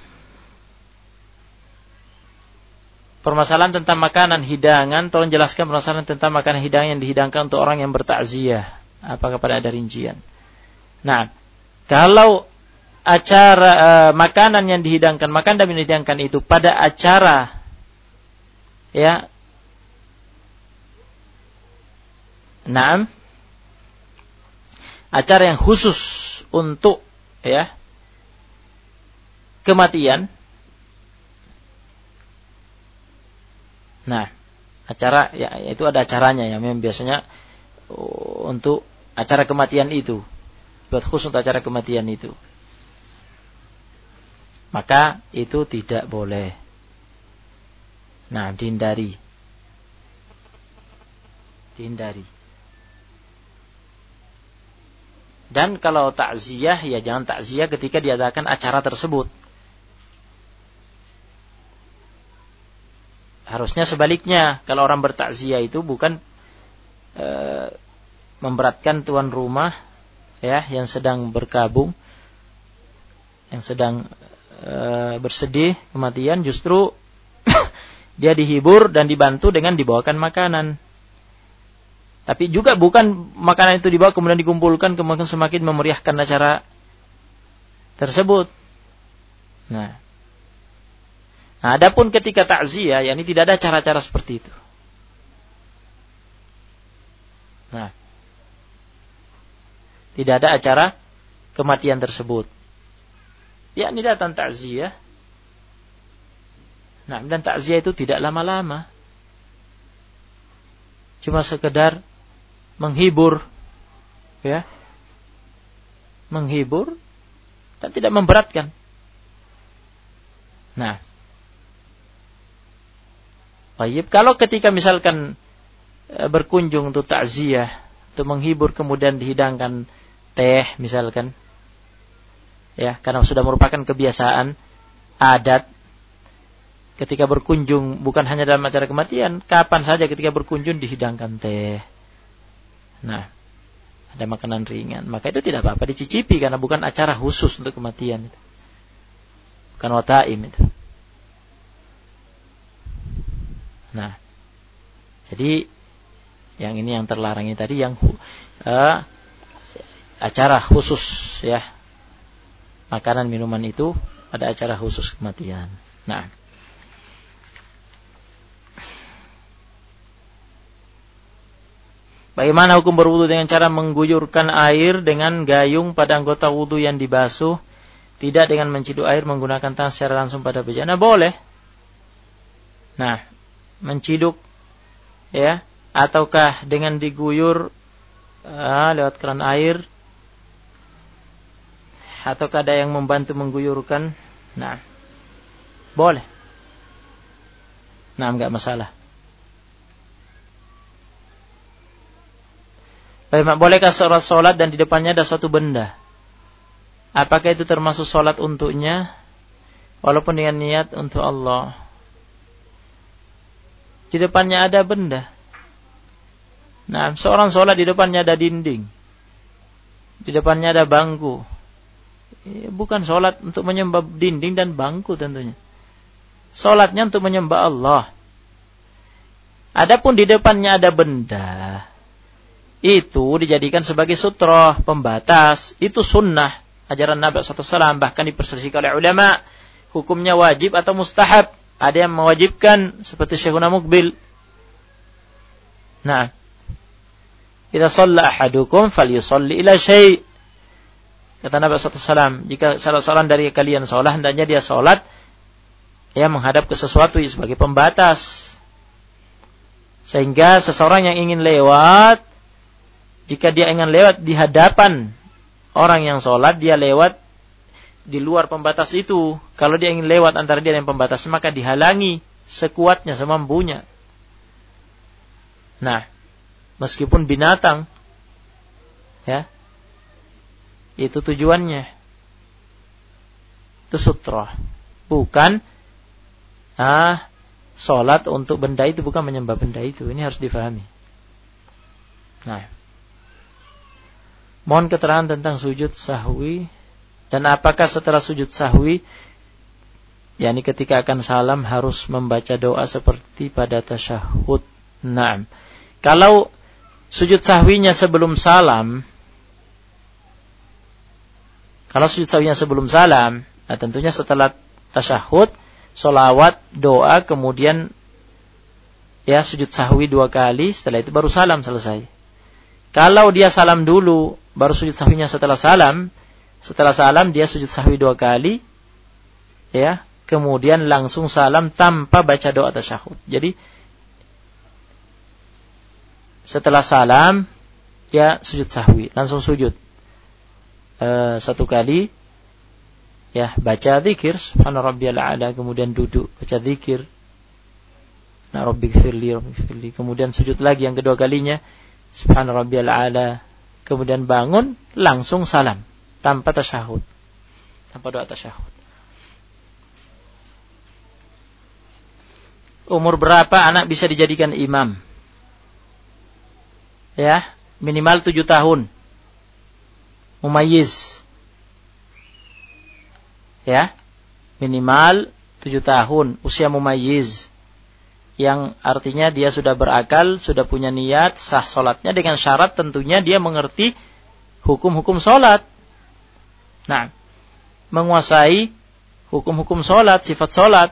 Permasalahan tentang makanan hidangan, tolong jelaskan permasalahan tentang makanan hidangan yang dihidangkan untuk orang yang bertakziah. Apakah pada ada rincian? Nah, kalau acara makanan yang dihidangkan, makanan yang dihidangkan itu pada acara ya, nah, acara yang khusus untuk ya kematian. Nah, acara ya itu ada acaranya ya, memang biasanya untuk acara kematian itu, buat khusus untuk acara kematian itu. Maka itu tidak boleh. Nah, dihindari. Dan kalau takziah ya jangan takziah ketika diadakan acara tersebut. Harusnya sebaliknya, kalau orang bertakziah itu bukan memberatkan tuan rumah ya yang sedang berkabung, yang sedang bersedih kematian, justru dia dihibur dan dibantu dengan dibawakan makanan. Tapi juga bukan makanan itu dibawa kemudian dikumpulkan kemudian semakin memeriahkan acara tersebut. Nah, adapun ketika takziah, yakni tidak ada cara-cara seperti itu. Nah, tidak ada acara kematian tersebut. Yakni datang takziah. Nah, dan takziah itu tidak lama-lama. Cuma sekedar menghibur, ya, menghibur dan tidak memberatkan. Nah, baik, kalau ketika misalkan berkunjung untuk takziah, untuk menghibur kemudian dihidangkan teh misalkan, ya, karena sudah merupakan kebiasaan adat ketika berkunjung, bukan hanya dalam acara kematian, kapan saja ketika berkunjung dihidangkan teh. Nah, ada makanan ringan, maka itu tidak apa-apa dicicipi karena bukan acara khusus untuk kematian, bukan wataim itu. Nah, jadi yang ini yang terlarang ini tadi yang acara khusus ya, makanan minuman itu ada acara khusus kematian. Nah, bagaimana hukum berwudu dengan cara mengguyurkan air dengan gayung pada anggota wudu yang dibasuh, tidak dengan menciduk air menggunakan tangan secara langsung pada bejana? Boleh. Nah, menciduk ya, ataukah dengan diguyur lewat keran air, ataukah ada yang membantu mengguyurkan? Nah, boleh. Nah, enggak masalah. Bolehkah seorang sholat dan di depannya ada suatu benda? Apakah itu termasuk sholat untuknya walaupun dengan niat untuk Allah? Di depannya ada benda, Nah, seorang sholat di depannya ada dinding, di depannya ada bangku. Bukan sholat untuk menyembah dinding dan bangku tentunya. Sholatnya untuk menyembah Allah. Adapun di depannya ada benda, itu dijadikan sebagai sutra, pembatas. Itu sunnah, ajaran Nabi SAW, bahkan diperselisihkan oleh ulama. Hukumnya wajib atau mustahab. Ada yang mewajibkan, seperti Syekhuna Muqbil. Nah, idza shalla ahadukum falyusalli ila syai'. Kata Nabi SAW, jika salah seorang dari kalian sholat, hendaknya dia sholat menghadap ke sesuatu sebagai pembatas. Sehingga seseorang yang ingin lewat, jika dia ingin lewat di hadapan orang yang sholat, dia lewat di luar pembatas itu. Kalau dia ingin lewat antara dia dan pembatas, maka dihalangi sekuatnya, semampunya. Nah, meskipun binatang, itu tujuannya. Itu sutra. Bukan sholat untuk benda itu, bukan menyembah benda itu. Ini harus difahami. Nah, mohon keterangan tentang sujud sahwi, dan apakah setelah sujud sahwi, yakni ketika akan salam, harus membaca doa seperti pada tasyahud. Nah, kalau sujud sahwinya sebelum salam, nah tentunya setelah tasyahud, sholawat, doa, kemudian sujud sahwi 2 kali, setelah itu baru salam selesai. Kalau dia salam dulu, baru sujud sahwinya setelah salam dia sujud sahwi 2 kali, kemudian langsung salam tanpa baca doa tasyahud. Jadi setelah salam sujud sahwi, langsung sujud 1 kali, baca zikir subhana rabbiyal a'la, kemudian duduk baca zikir na rabbighfirli, kemudian sujud lagi yang kedua kalinya subhana rabbiyal a'la, kemudian bangun langsung salam tanpa tasyahud, tanpa doa tasyahud. Umur berapa anak bisa dijadikan imam? Minimal 7 tahun. Mumayyiz. Minimal 7 tahun usia mumayyiz, yang artinya dia sudah berakal, sudah punya niat, sah sholatnya, dengan syarat tentunya dia mengerti hukum-hukum sholat. Nah, menguasai hukum-hukum sholat, sifat sholat.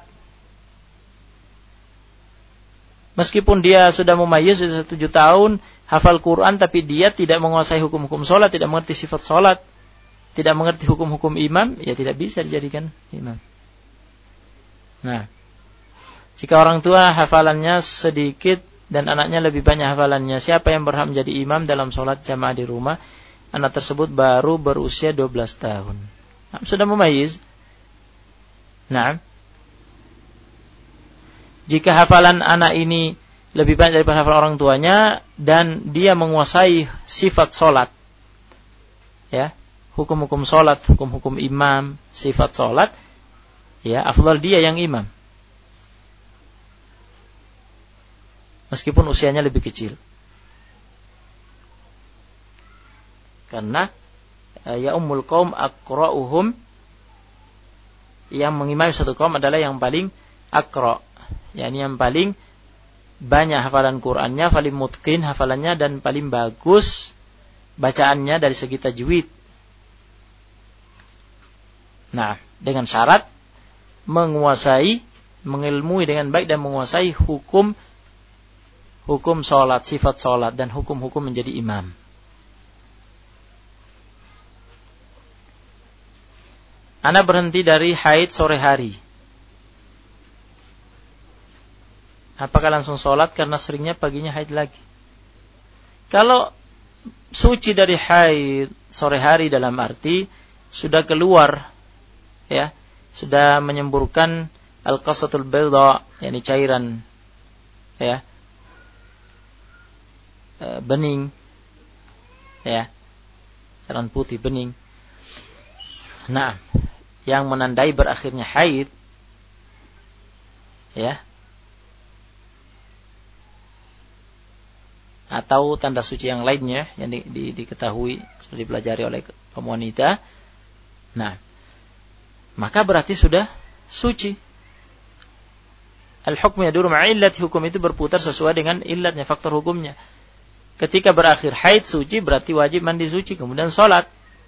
Meskipun dia sudah mumayyiz, sudah 7 tahun, hafal Quran, tapi dia tidak menguasai hukum-hukum sholat, tidak mengerti sifat sholat, tidak mengerti hukum-hukum imam, tidak bisa dijadikan imam. Nah, jika orang tua hafalannya sedikit dan anaknya lebih banyak hafalannya, siapa yang berhak menjadi imam dalam sholat jamaah di rumah? Anak tersebut baru berusia 12 tahun. Nah, sudah mumayyiz. Nah, jika hafalan anak ini lebih banyak daripada hafalan orang tuanya, dan dia menguasai sifat sholat, hukum-hukum sholat, hukum-hukum imam, sifat sholat, afdal dia yang imam, meskipun usianya lebih kecil. Karena ya ummul qaum aqra'uhum, yang mengimami satu kaum adalah yang paling aqra', yakni yang paling banyak hafalan Qur'annya, paling mutqin hafalannya, dan paling bagus bacaannya dari segi tajwid. Nah, dengan syarat menguasai, mengilmui dengan baik dan menguasai hukum sholat, sifat sholat, dan hukum-hukum menjadi imam. Anak berhenti dari haid sore hari. Apakah langsung sholat karena seringnya paginya haid lagi? Kalau suci dari haid sore hari dalam arti sudah keluar, sudah menyemburkan al-qasatul bayda, yakni cairan, bening, cairan putih bening. Nah, yang menandai berakhirnya haid, atau tanda suci yang lainnya yang diketahui sudah dipelajari oleh kaum wanita. Nah, maka berarti sudah suci. Al-hukmu yaduru ma'a illati, hukum itu berputar sesuai dengan illatnya, faktor hukumnya. Ketika berakhir haid suci berarti wajib mandi suci, kemudian sholat.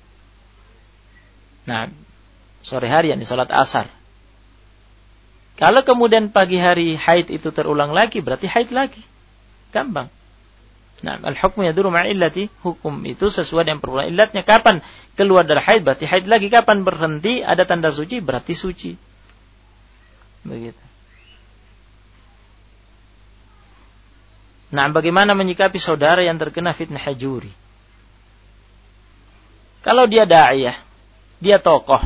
Nah, sore hari yakni sholat asar. Kalau kemudian pagi hari haid itu terulang lagi berarti haid lagi. Gampang. Nah, al-hukmu yaduru ma'a illati, hukum itu sesuai dengan perbuatan illatnya. Kapan keluar dari haid berarti haid lagi, kapan berhenti ada tanda suci berarti suci. Begitu. Nah, bagaimana menyikapi saudara yang terkena fitnah hajuri? Kalau dia da'iyah, dia tokoh,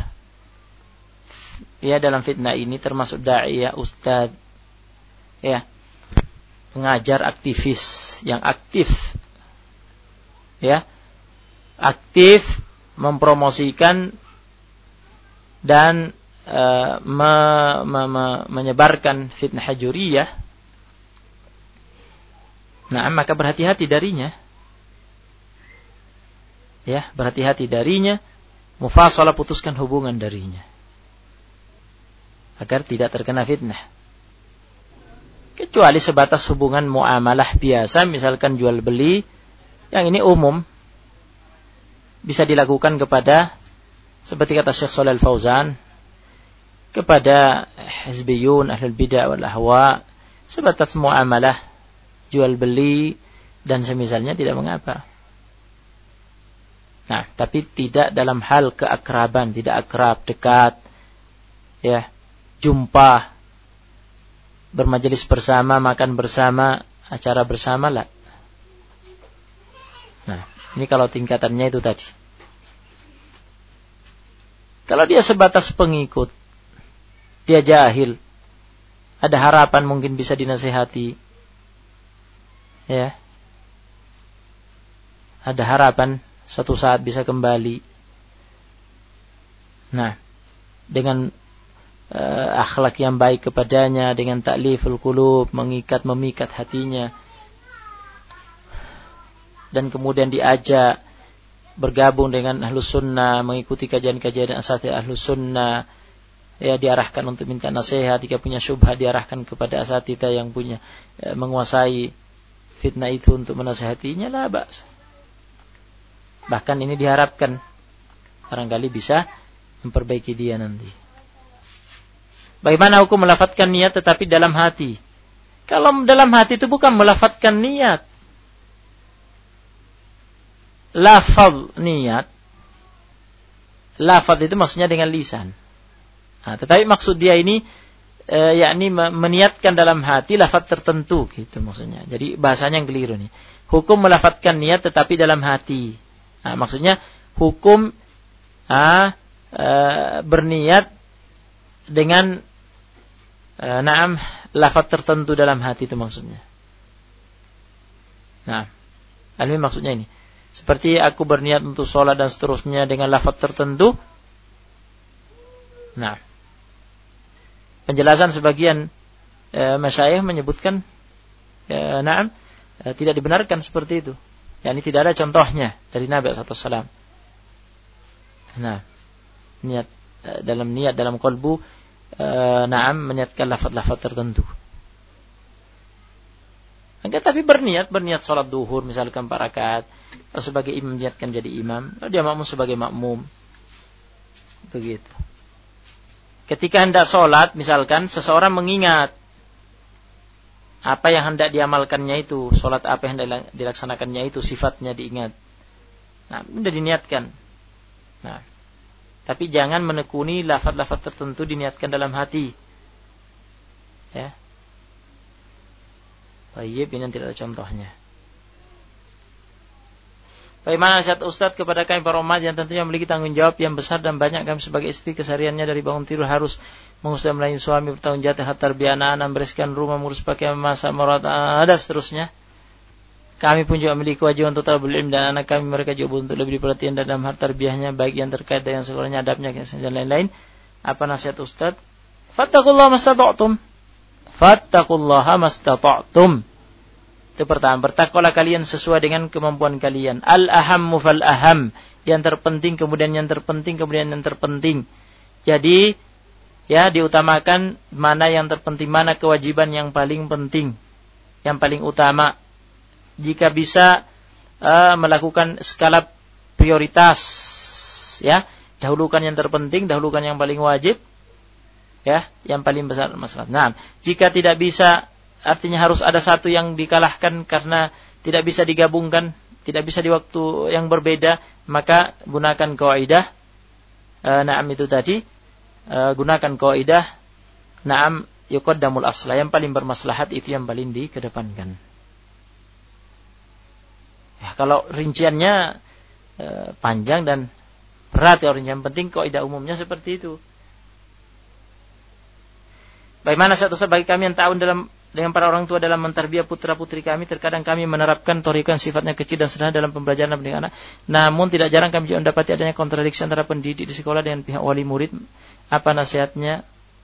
ya dalam fitnah ini termasuk da'iyah, ustadz, ya, pengajar aktivis yang aktif, ya, aktif mempromosikan dan menyebarkan fitnah hajuriyah. Nah, maka berhati-hati darinya. Ya, berhati-hati darinya. Mufasalah, putuskan hubungan darinya. Agar tidak terkena fitnah. Kecuali sebatas hubungan muamalah biasa, misalkan jual beli, yang ini umum. Bisa dilakukan kepada, seperti kata Syekh Shalih Al-Fauzan, kepada hizbiyun, ahlul bid'ah wal ahwa, sebatas muamalah, jual beli dan semisalnya tidak mengapa. Nah, tapi tidak dalam hal keakraban, tidak akrab, dekat, ya, jumpa, bermajelis bersama, makan bersama, acara bersama lah. Nah, ini kalau tingkatannya itu tadi. Kalau dia sebatas pengikut, dia jahil, ada harapan mungkin bisa dinasihati, ya, ada harapan suatu saat bisa kembali. Nah, dengan akhlak yang baik kepadanya, dengan ta'liful qulub, memikat hatinya, dan kemudian diajak bergabung dengan ahlus sunnah, mengikuti kajian-kajian asatidz ahlus sunnah, ya, diarahkan untuk minta nasihat. Jika punya syubhat diarahkan kepada asatidz yang punya menguasai fitnah itu untuk menasihatinya, la ba'as. Bahkan ini diharapkan barangkali bisa memperbaiki dia nanti. Bagaimana hukum melafadzkan niat tetapi dalam hati? Kalau dalam hati itu bukan melafadzkan niat. Lafaz niat. Lafaz itu maksudnya dengan lisan. Nah, tetapi maksud dia ini yakni meniatkan dalam hati lafaz tertentu gitu maksudnya. Jadi bahasanya yang keliru nih. Hukum melafadzkan niat tetapi dalam hati. Nah, maksudnya hukum berniat dengan lafaz tertentu dalam hati itu maksudnya. Nah, ini maksudnya ini. Seperti aku berniat untuk sholat dan seterusnya dengan lafaz tertentu. Nah, penjelasan sebagian masyayikh menyebutkan tidak dibenarkan seperti itu. Yani tidak ada contohnya dari Nabi SAW. Nah, niat dalam qalbu, meniatkan lafaz-lafaz tertentu. Enggak, tapi berniat sholat duhur misalkan 4 rakaat, atau sebagai imam niatkan jadi imam, atau dia makmum sebagai makmum. Begitu. Ketika hendak sholat, misalkan seseorang mengingat apa yang hendak diamalkannya itu, sholat apa yang hendak dilaksanakannya itu, sifatnya diingat. Nah, sudah diniatkan. Nah, tapi jangan menekuni lafaz-lafaz tertentu diniatkan dalam hati. Ya. Baik, ini tidak ada contohnya. Bagaimana nasihat Ustaz kepada kami para umat yang tentunya memiliki tanggung jawab yang besar dan banyak? Kami sebagai istri kesehariannya dari bangun tidur harus mengurus dan melayani suami, bertanggung jawab terhadap tarbiyah anak-anak, membereskan rumah, mengurus pakaian, memasak, merawat, ada seterusnya. Kami pun juga memiliki kewajiban untuk talabul ilm dan anak kami mereka juga untuk lebih perhatian dalam hal tarbiyahnya, baik yang terkait dengan sekolahnya, adabnya dan lain-lain. Apa nasihat Ustaz? Fattaqullaha mastata'tum. Fattaqullaha mastata'tum. Itu pertama, bertakwalah kalian sesuai dengan kemampuan kalian. Al-ahammu fal-aham. Yang terpenting, kemudian yang terpenting, kemudian yang terpenting. Jadi, ya, diutamakan mana yang terpenting, mana kewajiban yang paling penting, yang paling utama. Jika bisa melakukan skala prioritas, ya, dahulukan yang terpenting, dahulukan yang paling wajib, ya, yang paling besar masalah. Nah, jika tidak bisa, artinya harus ada satu yang dikalahkan karena tidak bisa digabungkan, tidak bisa di waktu yang berbeda, maka gunakan kaidah na'am itu tadi, gunakan kaidah na'am yuqaddamul asla, yang paling bermaslahat itu yang paling dikedepankan. Ya, kalau rinciannya panjang dan berat ya, yang penting kaidah umumnya seperti itu. Bagaimana satu bagi kami yang tahun dengan para orang tua dalam mentarbiyah putra-putri kami, terkadang kami menerapkan thariqah sifatnya kecil dan sederhana dalam pembelajaran dan pendidikan anak. Namun tidak jarang kami juga mendapati adanya kontradiksi antara pendidik di sekolah dengan pihak wali murid. Apa nasihatnya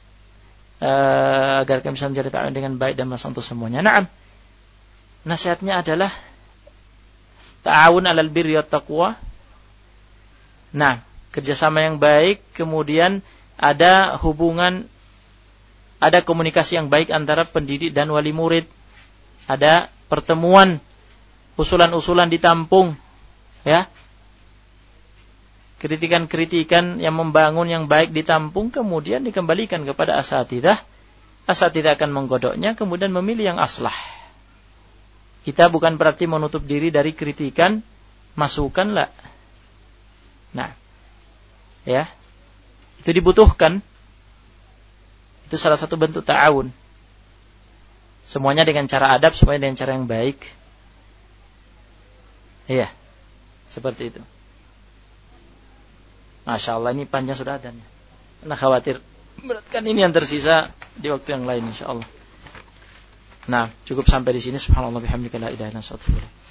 agar kami bisa menjadi ta'awun dengan baik dan masalah untuk semuanya? Naam. Nasihatnya adalah ta'awun 'alal birri wat taqwa. Nah, kerjasama yang baik, kemudian ada hubungan, ada komunikasi yang baik antara pendidik dan wali murid. Ada pertemuan, usulan-usulan ditampung, ya. Kritikan-kritikan yang membangun yang baik ditampung, kemudian dikembalikan kepada asatidzah. Asatidzah akan menggodoknya, kemudian memilih yang aslah. Kita bukan berarti menutup diri dari kritikan, masukan lah. Nah, ya, itu dibutuhkan. Itu salah satu bentuk ta'awun. Semuanya dengan cara adab, semuanya dengan cara yang baik. Iya, seperti itu. Masya Allah, ini panjang sudah adanya. Karena khawatir beratkan ini yang tersisa di waktu yang lain, insya Allah. Nah, cukup sampai di sini. Subhanallah bihamdika la ilaha illa anta astaghfiruka.